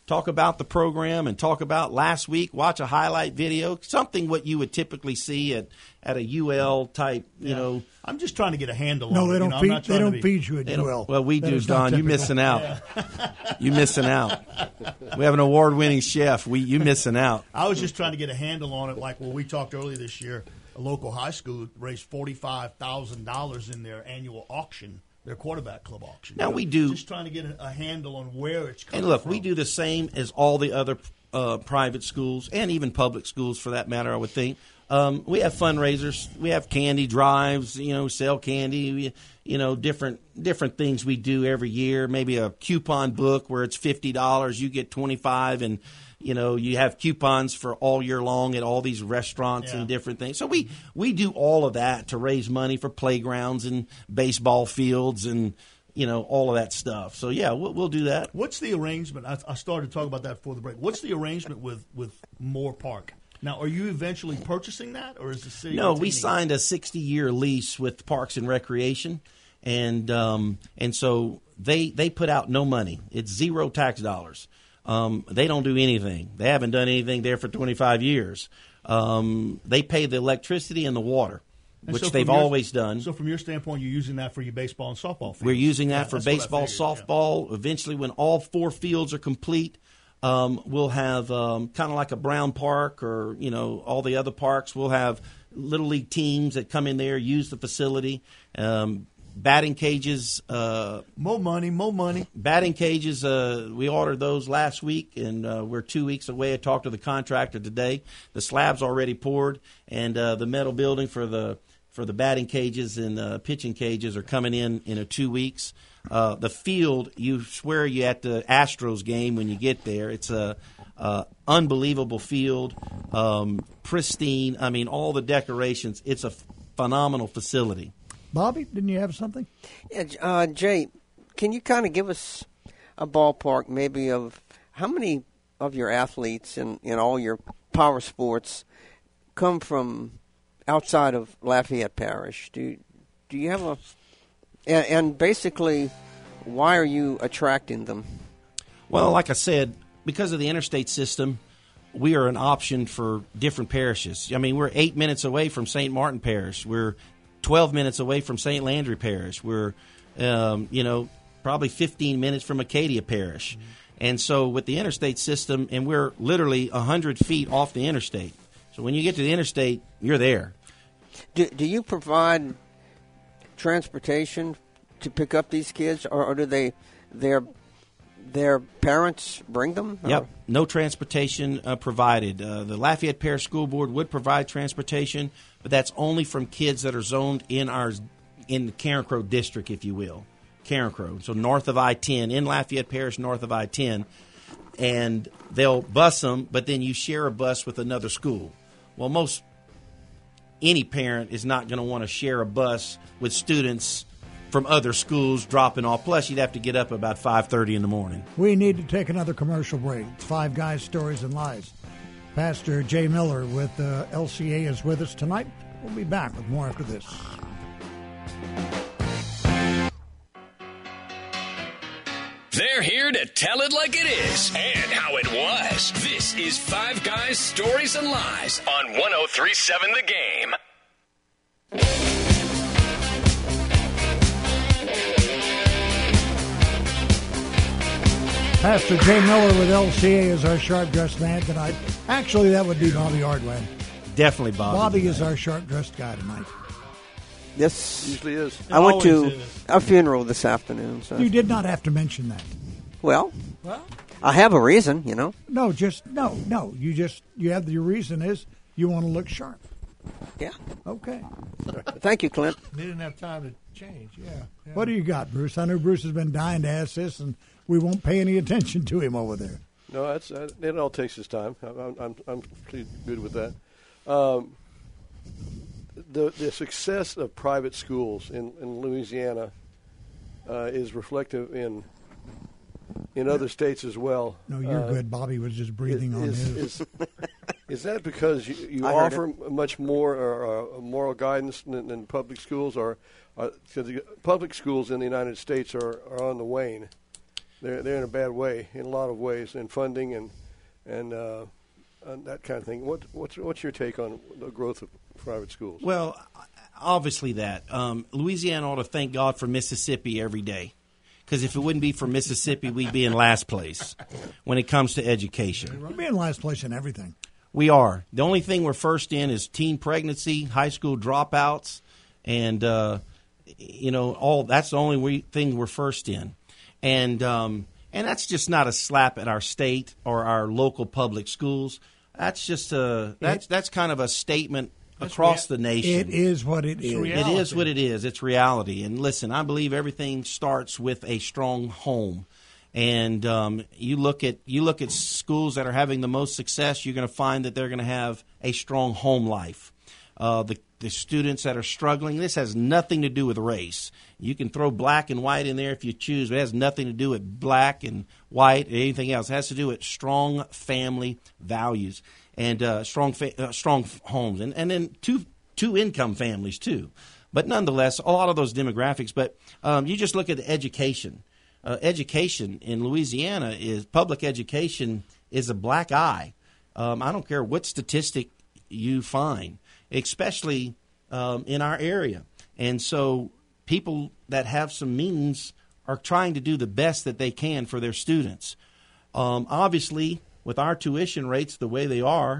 talk about the program and talk about last week, watch a highlight video, something what you would typically see at, at a U L type, you Yeah. know. I'm just trying to get a handle No, on they it. don't You know, I'm feed. not They trying to don't be- feed you at They don't- U L. Well, we That do, is not Don. You're typical. missing out. You missing out. We have an award-winning chef. We you missing out. I was just trying to get a handle on it. Like when we talked earlier this year, a local high school raised forty-five thousand dollars in their annual auction, their quarterback club auction. Now, we do- Just trying to get a, a handle on where it's coming And look, from. we do the same as all the other uh, private schools and even public schools, for that matter. I would think um, we have fundraisers, we have candy drives, you know, sell candy, we, you know, different different things we do every year. Maybe a coupon book where it's fifty dollars, you get twenty five, and you know, you have coupons for all year long at all these restaurants Yeah. and different things. So we we do all of that to raise money for playgrounds and baseball fields and, you know, all of that stuff. So, yeah, we'll, we'll do that. What's the arrangement? I, I started talking about that before the break. What's the arrangement with, with Moore Park? Now, are you eventually purchasing that, or is the city? No, we retaining it? signed a sixty-year lease with Parks and Recreation, and um, and so they they put out no money. It's zero tax dollars. Um, they don't do anything. They haven't done anything there for twenty-five years. Um, they pay the electricity and the water, And which so they've from your- always done. So, from your standpoint, you're using that for your baseball and softball fields. We're using that Yeah, for that's what I baseball, figured, yeah. softball. Eventually, when all four fields are complete, um, we'll have um, kind of like a Brown Park or, you know, all the other parks. We'll have Little League teams that come in there, use the facility. Um, batting cages. Uh, more money, more money. Batting cages, uh, we ordered those last week, and uh, we're two weeks away. I talked to the contractor today. The slab's already poured, and uh, the metal building for the for the batting cages and uh, pitching cages are coming in in a two weeks. Uh, the field, you swear you at the Astros game when you get there. It's a uh, unbelievable field, um, pristine. I mean, all the decorations. It's a phenomenal facility. Bobby, didn't you have something? Yeah, J- uh, Jay, can you kind of give us a ballpark maybe of how many of your athletes in, in all your power sports come from outside of Lafayette Parish? Do do you have a and, and basically why are you attracting them? Well, like I said, because of the interstate system, we are an option for different parishes. I mean, we're eight minutes away from Saint Martin Parish. We're twelve minutes away from Saint Landry Parish. We're, um, you know, probably fifteen minutes from Acadia Parish. Mm-hmm. And so with the interstate system, and we're literally one hundred feet off the interstate. So when you get to the interstate, you're there. Do, do you provide transportation to pick up these kids, or, or do they their their parents bring them? Or? Yep, no transportation uh, provided. Uh, the Lafayette Parish School Board would provide transportation, but that's only from kids that are zoned in our in the Carencro district, if you will, Carencro. So north of I ten, in Lafayette Parish, north of I ten, and they'll bus them, but then you share a bus with another school. Well, most any parent is not going to want to share a bus with students from other schools dropping off. Plus, you'd have to get up about five thirty in the morning. We need to take another commercial break. Five Guys, Stories, and Lies. Pastor Jay Miller with uh, L C A is with us tonight. We'll be back with more after this. They're here to tell it like it is and how it was. This is Five Guys, Stories, and Lies on one oh three point seven The Game. Pastor Jay Miller with L C A is our sharp-dressed man tonight. Actually, that would be Bobby Ardwan. Definitely Bobby. Bobby tonight. is our sharp-dressed guy tonight. This usually is. I went always to is. a funeral this afternoon. So. You did not have to mention that. Well, Well, I have a reason, you know. no, just no, no. You just you have your reason is you want to look sharp. Yeah. Okay. Thank you, Clint. They didn't have time to change. Yeah. yeah. What do you got, Bruce? I know Bruce has been dying to ask this, and we won't pay any attention to him over there. No, that's uh, it. All takes its time. I'm I'm, I'm pretty good with that. Um, the the success of private schools in, in Louisiana uh, is reflective in in other states as well. No, you're uh, good. Bobby was just breathing on is, his. Is, is that because you, you I heard offer much more uh, moral guidance than, than public schools, or because the public schools in the United States are, are on the wane? they're they're in a bad way in a lot of ways, in funding and and, uh, and that kind of thing. What what's what's your take on the growth of private schools? Well, obviously that um, Louisiana ought to thank God for Mississippi every day, because if it wouldn't be for Mississippi, we'd be in last place when it comes to education. We'd be in last place in everything. We are. The only thing we're first in is teen pregnancy, high school dropouts, and uh, you know all. That's the only we, thing we're first in, and um, and that's just not a slap at our state or our local public schools. That's just a that's that's kind of a statement across the nation. It is what it is. It is what it is. It's reality. And listen, I believe everything starts with a strong home. And um, you look at you look at schools that are having the most success, you're going to find that they're going to have a strong home life. Uh, the the students that are struggling, this has nothing to do with race. You can throw black and white in there if you choose, but it has nothing to do with black and white or anything else. It has to do with strong family values and uh, strong fa- uh, strong homes, and and then two two income families too. But nonetheless, a lot of those demographics. But um, you just look at the education. Uh, education in Louisiana is public education is a black eye. Um, I don't care what statistic you find, especially um, in our area. And so people that have some means are trying to do the best that they can for their students. Um, obviously, with our tuition rates the way they are,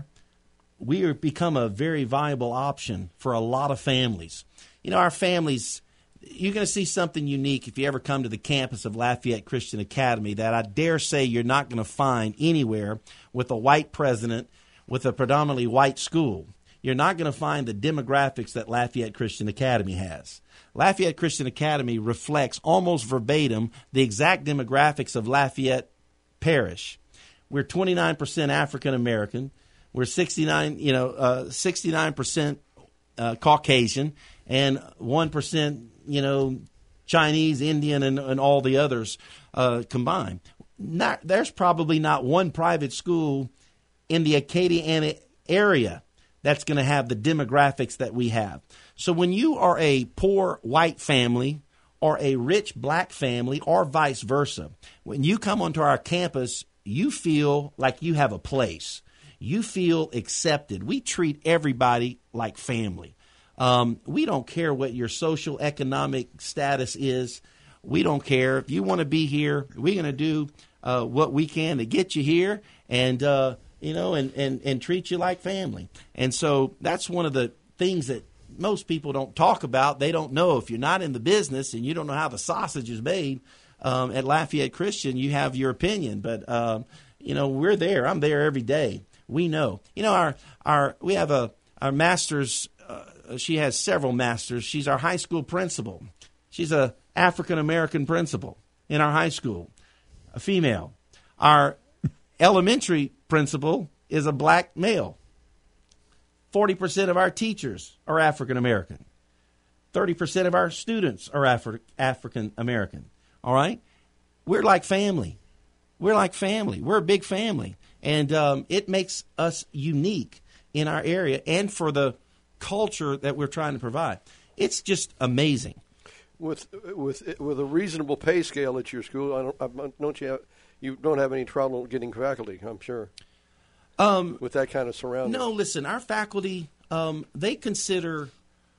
we have become a very viable option for a lot of families. You know, our families, you're going to see something unique if you ever come to the campus of Lafayette Christian Academy that I dare say you're not going to find anywhere with a white president with a predominantly white school. You're not going to find the demographics that Lafayette Christian Academy has. Lafayette Christian Academy reflects almost verbatim the exact demographics of Lafayette Parish. We're twenty-nine percent African American. We're sixty-nine, you know, uh, sixty-nine percent uh, Caucasian, and one percent, you know, Chinese, Indian, and, and all the others uh, combined. Not, there's probably not one private school in the Acadiana area that's going to have the demographics that we have. So when you are a poor white family or a rich black family or vice versa, when you come onto our campus, you feel like you have a place. You feel accepted. We treat everybody like family. Um, we don't care what your social economic status is. We don't care. If you want to be here, we're going to do uh, what we can to get you here and, uh, you know, and, and, and treat you like family. And so that's one of the things that most people don't talk about. They don't know. If you're not in the business and you don't know how the sausage is made, um, at Lafayette Christian, you have your opinion. But, um, you know, we're there. I'm there every day. We know. You know, our our we have a our master's. Uh, she has several masters. She's our high school principal. She's a African American principal in our high school, a female. Our elementary principal is a black male. Forty percent of our teachers are African American. Thirty percent of our students are Afri- African American. All right, we're like family. We're like family. We're a big family. And um, it makes us unique in our area and for the culture that we're trying to provide. It's just amazing. With with with a reasonable pay scale at your school, I don't, I don't you have, you don't have any trouble getting faculty, I'm sure. Um, with that kind of surrounding. No, listen, our faculty, um, they consider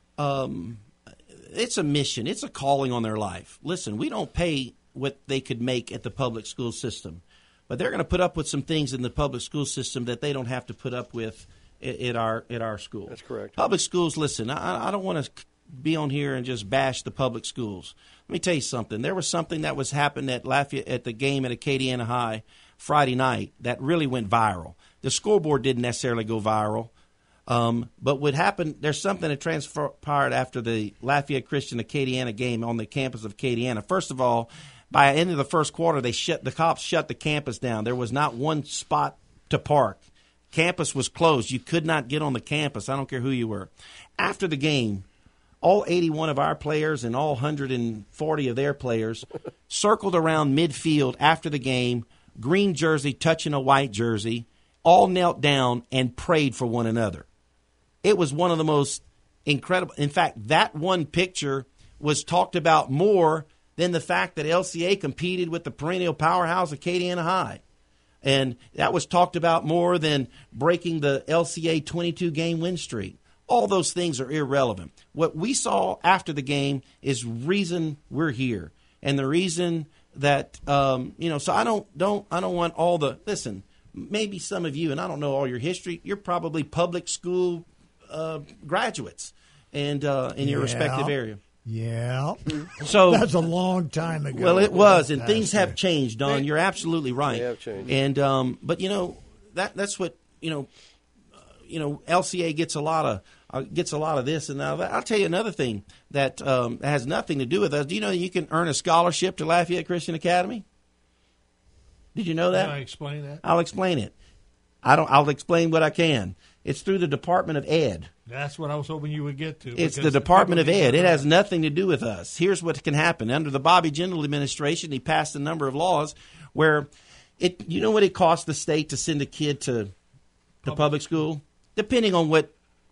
um, it's a mission. It's a calling on their life. Listen, we don't pay what they could make at the public school system. But they're going to put up with some things in the public school system that they don't have to put up with at, at our at our school. That's correct. Public schools, listen, I, I don't want to be on here and just bash the public schools. Let me tell you something. There was something that was happening at Lafayette at the game at Acadiana High Friday night that really went viral. The scoreboard didn't necessarily go viral. Um, but what happened, there's something that transpired after the Lafayette Christian Acadiana game on the campus of Acadiana. First of all, by the end of the first quarter, they shut the cops shut the campus down. There was not one spot to park. Campus was closed. You could not get on the campus. I don't care who you were. After the game, all eighty-one of our players and all one hundred forty of their players circled around midfield after the game, green jersey touching a white jersey, all knelt down and prayed for one another. It was one of the most incredible. In fact, that one picture was talked about more than the fact that L C A competed with the perennial powerhouse Acadiana High. And that was talked about more than breaking the L C A twenty-two game win streak. All those things are irrelevant. What we saw after the game is reason we're here. And the reason that, um, you know, so I don't, don't, I don't want all the, listen, maybe some of you, and I don't know all your history, you're probably public school uh, graduates and uh, in your Yeah. respective area. Yeah. So that's a long time ago. Well, it was, and That's things have it. changed, Don. You're absolutely right. They have changed. And um, but you know that that's what you know. Uh, you know, L C A gets a lot of uh, gets a lot of this and that. I'll tell you another thing that um, has nothing to do with us. Do you know you can earn a scholarship to Lafayette Christian Academy? Did you know that? Can I explain that? I'll explain it. I don't. I'll explain what I can. It's through the Department of Ed. That's what I was hoping you would get to. It's the because Department of people Ed. need It to has know. nothing to do with us. Here's what can happen. Under the Bobby Jindal administration, he passed a number of laws where it. You know what it costs the state to send a kid to the public school? Depending on what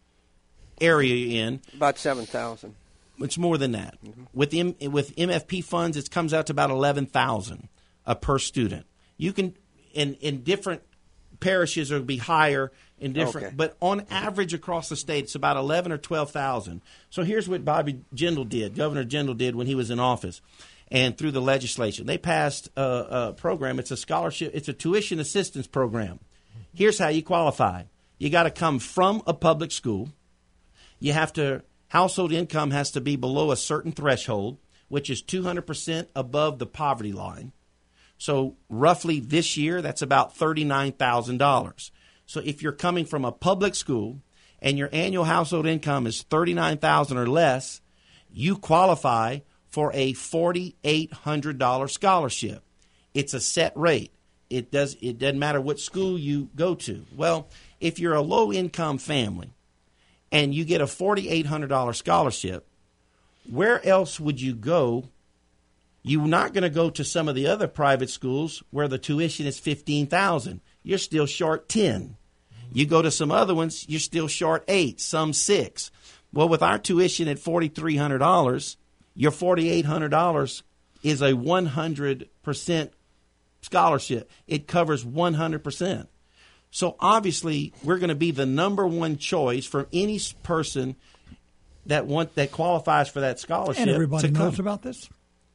area you're in. About seven thousand. It's more than that. Mm-hmm. With M, with M F P funds, it comes out to about eleven thousand uh, per student. You can in in different parishes it'll be higher in different, Okay. but on average across the state, it's about eleven or twelve thousand. So here's what Bobby Jindal did, Governor Jindal did when he was in office, and through the legislation, they passed a, a program. It's a scholarship. It's a tuition assistance program. Here's how you qualify. You got to come from a public school. You have to household income has to be below a certain threshold, which is two hundred percent above the poverty line. So roughly this year, that's about thirty-nine thousand dollars. So if you're coming from a public school and your annual household income is thirty-nine thousand dollars or less, you qualify for a four thousand eight hundred dollars scholarship. It's a set rate. It does it doesn't matter what school you go to. Well, if you're a low-income family and you get a four thousand eight hundred dollars scholarship, where else would you go? You're not going to go to some of the other private schools where the tuition is fifteen thousand dollars. You're still short ten. You go to some other ones, you're still short eight, some six. Well, with our tuition at four thousand three hundred dollars, your four thousand eight hundred dollars is a one hundred percent scholarship. It covers one hundred percent. So obviously, we're going to be the number one choice for any person that want that qualifies for that scholarship. And everybody to knows come. about this?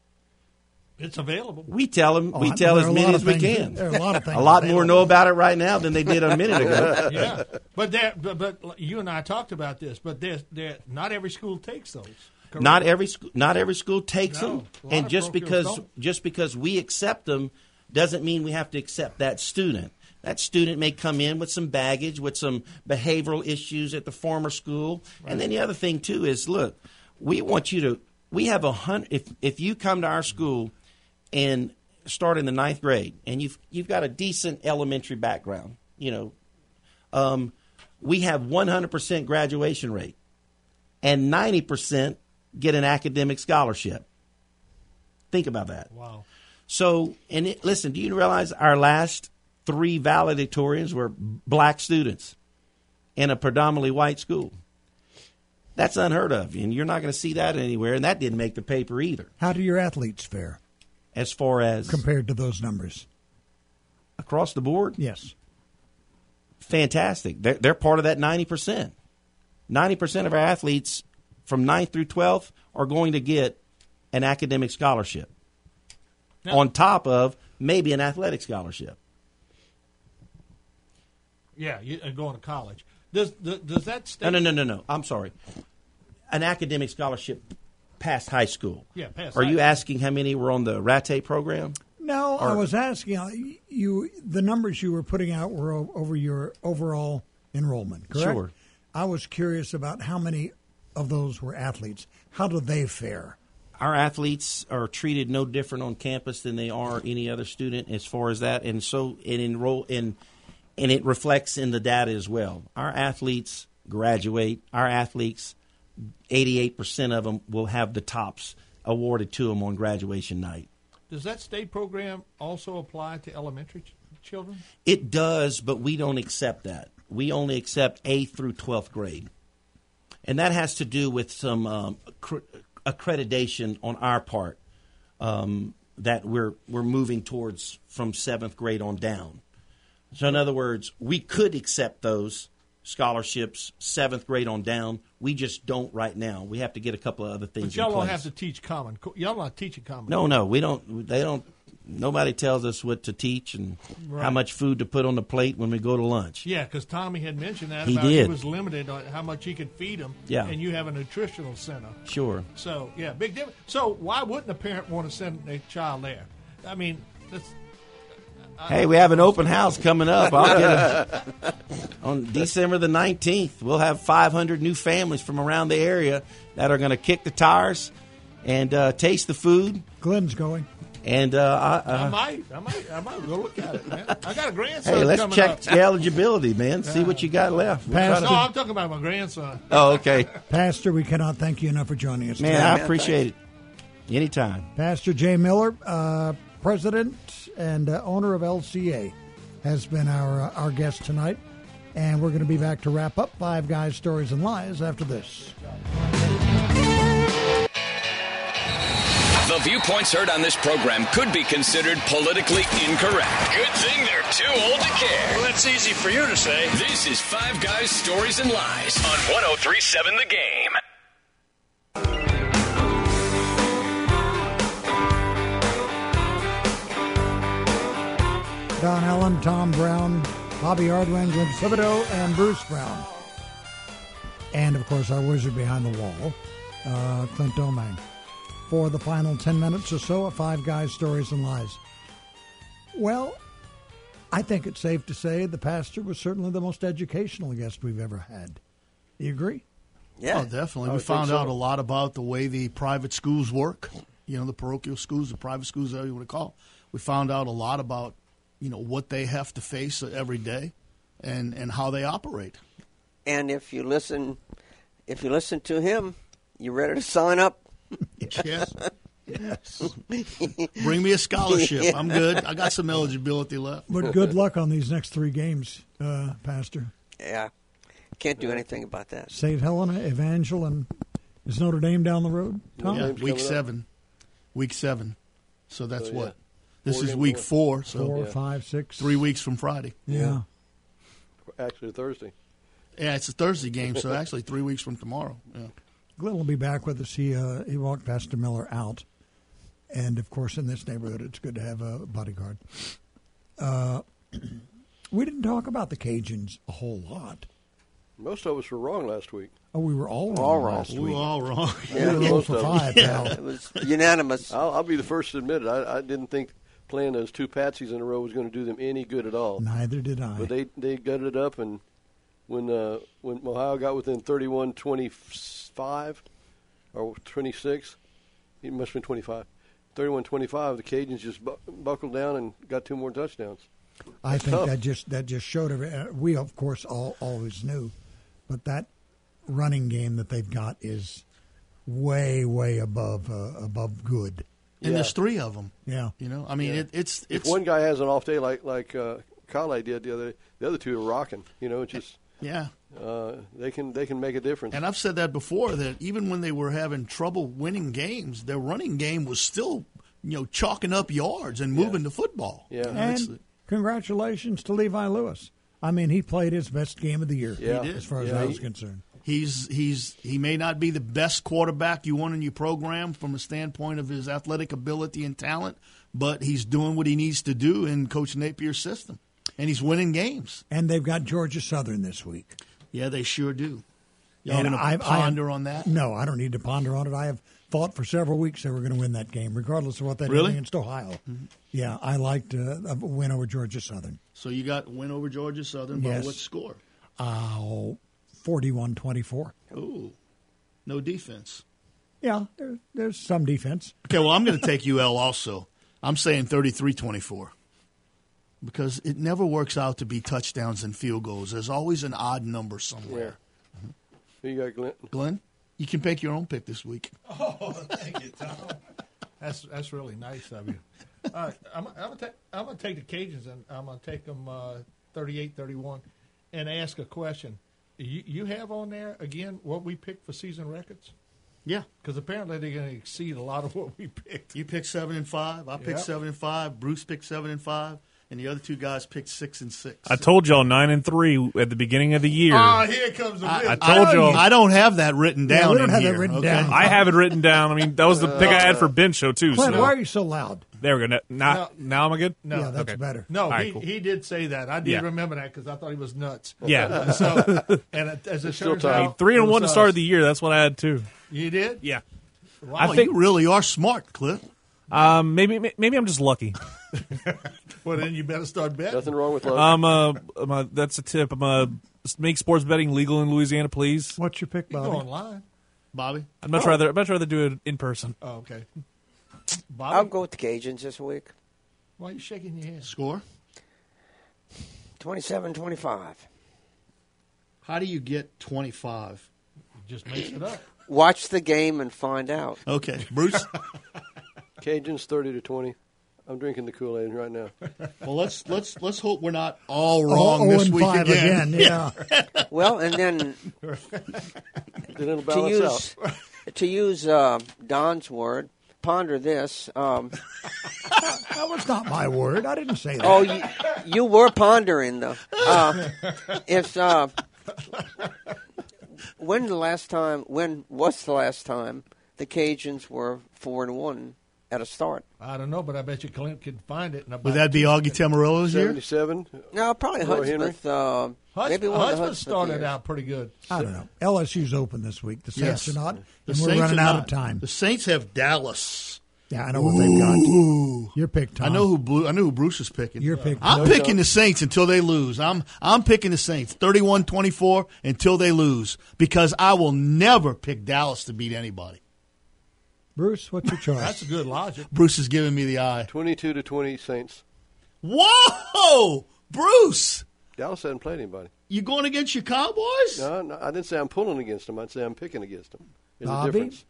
It's available. We tell them. Oh, we I- tell there as are a many lot as of we things- can. there are a lot of things A lot available. more know about it right now than they did a minute ago. Yeah, but there, but, but you and I talked about this. But there's, there, not every school takes those. Correct? Not every school. Not every school takes No, them, a lot and of just parochials because don't. just because we accept them doesn't mean we have to accept that student. That student may come in with some baggage, with some behavioral issues at the former school, Right. and then the other thing too is, look, we want you to. We have a hundred. If if you come to our school and start in the ninth grade, and you've you've got a decent elementary background, you know, um, we have one hundred percent graduation rate, and ninety percent get an academic scholarship. Think about that. Wow. So, and it, listen, do you realize our last three valedictorians were black students in a predominantly white school? That's unheard of, and you're not going to see that anywhere, and that didn't make the paper either. How do your athletes fare As far as compared to those numbers? across the board, Yes. fantastic. They're, they're part of that ninety percent. ninety percent of our athletes from ninth through twelfth are going to get an academic scholarship Now- on top of maybe an athletic scholarship. Yeah, you, and going to college. Does the, does that state? No, no, no, no, no. I'm sorry. An academic scholarship past high school. Yeah, past Are high you school. asking how many were on the RATE program? No, I Or- was asking uh, you. The numbers you were putting out were o- over your overall enrollment, correct? Sure. I was curious about how many of those were athletes. How do they fare? Our athletes are treated no different on campus than they are any other student as far as that, and so it enroll in, and it reflects in the data as well. Our athletes graduate. Our athletes, eighty-eight percent of them will have the tops awarded to them on graduation night. Does that state program also apply to elementary ch- children? It does, but we don't accept that. We only accept eighth through twelfth grade. And that has to do with some um, accre- accreditation on our part. um, that we're we're moving towards from seventh grade on down. So in other words, we could accept those scholarships seventh grade on down. We just don't right now. We have to get a couple of other things. But y'all in don't place. have to teach common. Y'all not teaching common. No, no, we don't. They don't. Nobody tells us what to teach and Right. how much food to put on the plate when we go to lunch. Yeah, because Tommy had mentioned that He about did. he was limited on how much he could feed them. Yeah. And you have a nutritional center. Sure. So yeah, big difference. So why wouldn't a parent want to send their child there? I mean, that's. Hey, we have an open house coming up. I'll get a, on December the nineteenth. We'll have five hundred new families from around the area that are going to kick the tires and uh, taste the food. Glenn's going. And uh, I, uh, I might, I might, I might go look at it, man. I got a grandson. hey, let's coming check up. the eligibility, man. See what you got left. We'll try No, to- I'm talking about my grandson. Oh, okay. Pastor, we cannot thank you enough for joining us Man, today. I appreciate it. Anytime. Pastor Jay Miller, uh, president and uh, owner of L C A, has been our uh, our guest tonight. And we're going to be back to wrap up Five Guys, Stories, and Lies after this. The viewpoints heard on this program could be considered politically incorrect. Good thing they're too old to care. Well, that's easy for you to say. This is Five Guys, Stories, and Lies on one oh three point seven The Game. Don Allen, Tom Brown, Bobby Ardwin, Glenn Thibodeau, and Bruce Brown. And, of course, our wizard behind the wall, uh, Clint Domingue. For the final ten minutes or so of Five Guys, Stories, and Lies. Well, I think it's safe to say the pastor was certainly the most educational guest we've ever had. You agree? Yeah, oh, definitely. I We think found so. out a lot about the way the private schools work. You know, the parochial schools, the private schools, whatever you want to call. We found out a lot about, you know, what they have to face every day, and and how they operate. And if you listen, if you listen to him, you ready to sign up? Yes. Yes. Bring me a scholarship. Yeah. I'm good. I got some eligibility left. But good luck on these next three games, uh, Pastor. Yeah, can't do anything about that. Saint Helena, Evangel, and is Notre Dame down the road, Tom? Yeah, Game's week coming up. seven. Week seven. So that's So, yeah. what? This Four is games week more. four. So Four, Yeah. five, six. three weeks from Friday. Yeah. Actually, Thursday. Yeah, it's a Thursday game, so actually three weeks from tomorrow. Yeah. Glenn will be back with us. He uh, he walked Pastor Miller out, and of course, in this neighborhood, it's good to have a bodyguard. Uh, we didn't talk about the Cajuns a whole lot. Most of us were wrong last week. Oh, we were all wrong All wrong. last We week. were all wrong. We were low most for of them. five, pal. It was unanimous. I'll, I'll be the first to admit it. I, I didn't think playing those two patsies in a row was going to do them any good at all. Neither did I. But they they gutted it up, and when uh, when Ohio got within thirty-one twenty-five or twenty-six, it must have been twenty-five. thirty-one twenty-five, the Cajuns just bu- buckled down and got two more touchdowns. I That's think tough. that just that just showed every, uh, we of course all always knew, but that running game that they've got is way way above uh, above good. And Yeah. there's three of them. Yeah. You know, I mean, Yeah. it, it's If it's one guy has an off day like like uh, Kale did the other, the other two are rocking. You know, it's just yeah. uh, they can they can make a difference. And I've said that before, that even when they were having trouble winning games, their running game was still, you know, chalking up yards and moving the football. Yeah. You know, it's- And congratulations to Levi Lewis. I mean, he played his best game of the year, Yeah. He did. as far as Yeah, I was he- concerned. He's he's he may not be the best quarterback you want in your program from a standpoint of his athletic ability and talent, but he's doing what he needs to do in Coach Napier's system, and he's winning games. And they've got Georgia Southern this week. Yeah, they sure do. Y'all And going to I've- I have- ponder on that? No, I don't need to ponder on it. I have thought for several weeks they were going to win that game, regardless of what they did Really? against Ohio. Yeah, I liked uh, a win over Georgia Southern. So you got a win over Georgia Southern by Yes. what score? Uh, forty-one twenty-four. Ooh, no defense. Yeah, there, there's some defense. Okay, well, I'm going to take U L also. I'm saying thirty-three twenty-four because it never works out to be touchdowns and field goals. There's always an odd number somewhere. Who you got, Glenn? Glenn, you can pick your own pick this week. Oh, thank you, Tom. That's that's really nice of you. All right, I'm, I'm gonna take I'm gonna take the Cajuns and I'm gonna take them uh, thirty-eight thirty-one and ask a question. You, you have on there again what we picked for season records? Yeah, because apparently they're going to exceed a lot of what we picked. You picked seven and five. I picked Yep. seven and five. Bruce picked seven and five, and the other two guys picked six and six. I told y'all nine and three at the beginning of the year. Oh, here comes the I, I real- told y'all. I don't have that written Yeah, down. we don't in have that here, written okay? down. I have it written down. I mean, that was the pick I had for Ben show too. Clint, So why are you so loud? there we go. Now, now am I good? No. Yeah, that's Okay. better. No, All right, he, cool. he did say that. I did Yeah. remember that because I thought he was nuts. Yeah. So, and it, as it still turns tied. out, Three it and was one to us. start the year. That's what I had too. You did? Yeah. Wow. I Oh, think you really are smart, Cliff. um, maybe maybe I'm just lucky. Well, then you better start betting. Nothing wrong with luck. Um, uh, I'm a, that's a tip. I'm a make sports betting legal in Louisiana, please. What's your pick, You Bobby? go online. Bobby? I'd much rather I'd much rather do it in person. Oh, okay. Bobby, I'll go with the Cajuns this week. why are you shaking your head? Score? twenty-seven twenty-five. How do you get twenty-five? Just makes it up. Watch the game and find out. Okay. Bruce? Cajuns thirty to twenty. I'm drinking the Kool-Aid right now. Well, let's let's let's hope we're not all Oh, wrong oh, this and week five again. Yeah. Well, and then Then it'll to balance use out. to use uh, Don's word, ponder this. Um, That was not my word. I didn't say that. oh, you, you were pondering though. Uh, if uh, when the last time? When was the last time the Cajuns were four and one at a start? I don't know, but I bet you Clint could find it. In about Would that be Augie Tamarillo's year? seventy-seven. No, probably Roy Henry? Hudspeth. Uh, Hudspeth, maybe one of the Hudspeth Hudspeth started years. out pretty good. I don't know. L S U's open this week. The Saints Yes. are not, The and Saints we're running are out not. of time. The Saints have Dallas. Yeah, I know what they've got. Your pick, Tom. I know who Blue. I know who Bruce is picking. Your pick. I'm No, picking don't. the Saints until they lose. I'm I'm picking the Saints thirty-one twenty-four until they lose because I will never pick Dallas to beat anybody. Bruce, what's your choice? That's good logic. Bruce is giving me the eye. twenty-two to twenty Saints. Whoa, Bruce! Dallas hasn't played anybody. You going against your Cowboys? No, no, I didn't say I'm pulling against them. I'd say I'm picking against them. There's Bobby? a difference.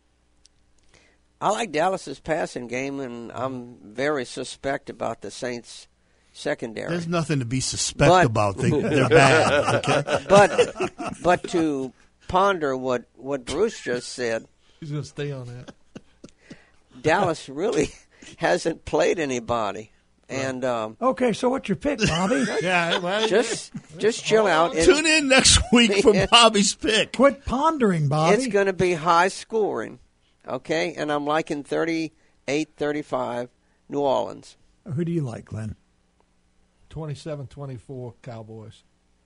I like Dallas's passing game, and I'm very suspect about the Saints' secondary. There's nothing to be suspect But- about. They, they're bad. Okay. But but to ponder what, what Bruce just said, He's going to stay on that. Dallas really hasn't played anybody, and um, Okay, so what's your pick, Bobby? Yeah, well, just just chill out. It's, Tune in next week for Bobby's pick. Quit pondering, Bobby. it's going to be high scoring, okay? And I'm liking thirty-eight thirty-five New Orleans. Who do you like, Glenn? twenty-seven twenty-four Cowboys.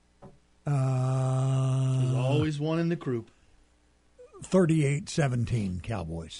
Uh, There's always one in the group. thirty-eight seventeen Cowboys.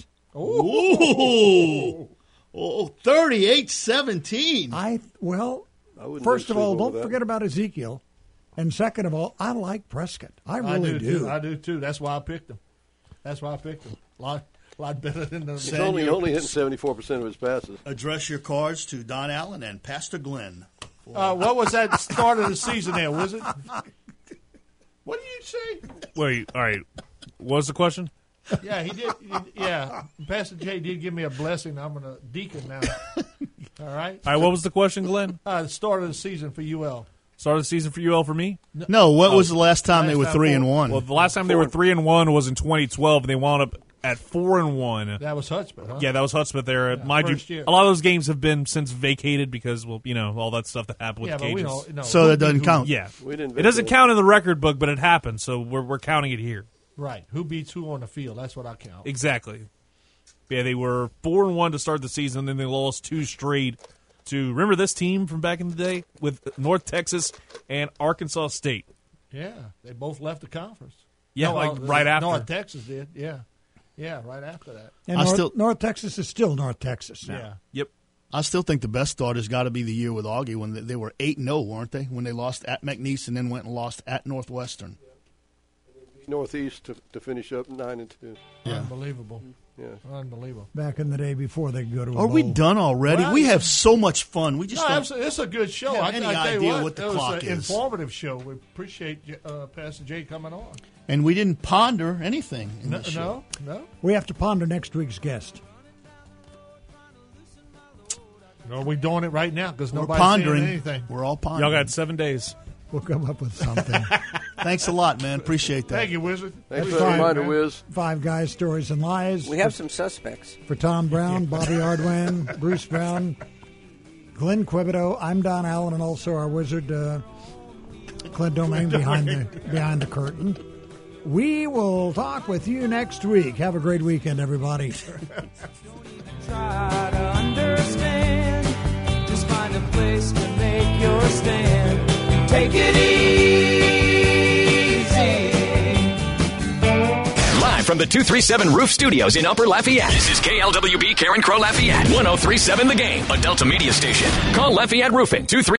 Ooh. Oh, thirty-eight seventeen. I well, I wouldn't first take of all, sleep over don't that. forget about Ezekiel, and second of all, I like Prescott. I I really do, too. I do too. That's why I picked him. That's why I picked him. A lot, lot better than the. He's only, only hitting seventy-four percent of his passes. Address your cards to Don Allen and Pastor Glenn. Uh, what was that start of the season there? Was it? What did you say? Wait, all right. What was the question? Yeah, he did. he- yeah, Pastor Jay did give me a blessing. I'm a deacon now. All right. All right, what was the question, Glenn? Uh, the start of the season for U L. Start of the season for U L for me? No, what was the last time Last they were time three four. and one? Well, the last time they were three and one was in twenty twelve, and they wound up at four and one. That was Hudspeth, huh? Yeah, that was Hudspeth there. Yeah, Mind first you, year. a lot of those games have been since vacated because, well, you know, all that stuff that happened with Yeah, the but we Cajuns. don't. No, so that doesn't count. Yeah, We didn't it doesn't vacate. count in the record book, but it happened, so we're we're counting it here. Right. Who beats who on the field? That's what I count. Exactly. Yeah, they were four and one to start the season, and then they lost two straight to. Remember this team from back in the day with North Texas and Arkansas State. Yeah, they both left the conference. Yeah, No, like uh, right after. North Texas did. Yeah, yeah, right after that. And I North, still- North Texas is still North Texas now. Yeah. Yep. I still think the best start has got to be the year with Augie when they, they were eight and zero, weren't they? When they lost at McNeese and then went and lost at Northwestern. Northeast to, to finish up nine and two. Yeah. Unbelievable. Yeah. Unbelievable. Back in the day before they could go to a Are we bowl. done already? Well, we have so much fun. We just No, don't. absolutely. It's a good show. have I, any I tell you idea what, what the it was clock an is. informative show. We appreciate uh, Pastor Jay coming on. And we didn't ponder anything in No, this show. no, no. We have to ponder next week's guest. No, we're doing it right now because We're nobody's pondering. saying anything. We're all pondering. Y'all got seven days. We'll come up with something. Thanks a lot, man. Appreciate that. Thank you, Wizard. Thanks That's for the fine, reminder, man. Wiz. Five Guys, Stories, and Lies. We have some suspects. For Tom Brown, Bobby Ardwin, Bruce Brown, Glenn Quibido, I'm Don Allen, and also our wizard, uh, Clint Domingue, behind the, behind the curtain. We will talk with you next week. Have a great weekend, everybody. Try to understand. Just find a place to make your stand. Take it easy. Live from the two thirty-seven Roof Studios in Upper Lafayette, this is K L W B Karen Crow Lafayette, one oh three point seven The Game, a Delta media station. Call Lafayette Roofing, two three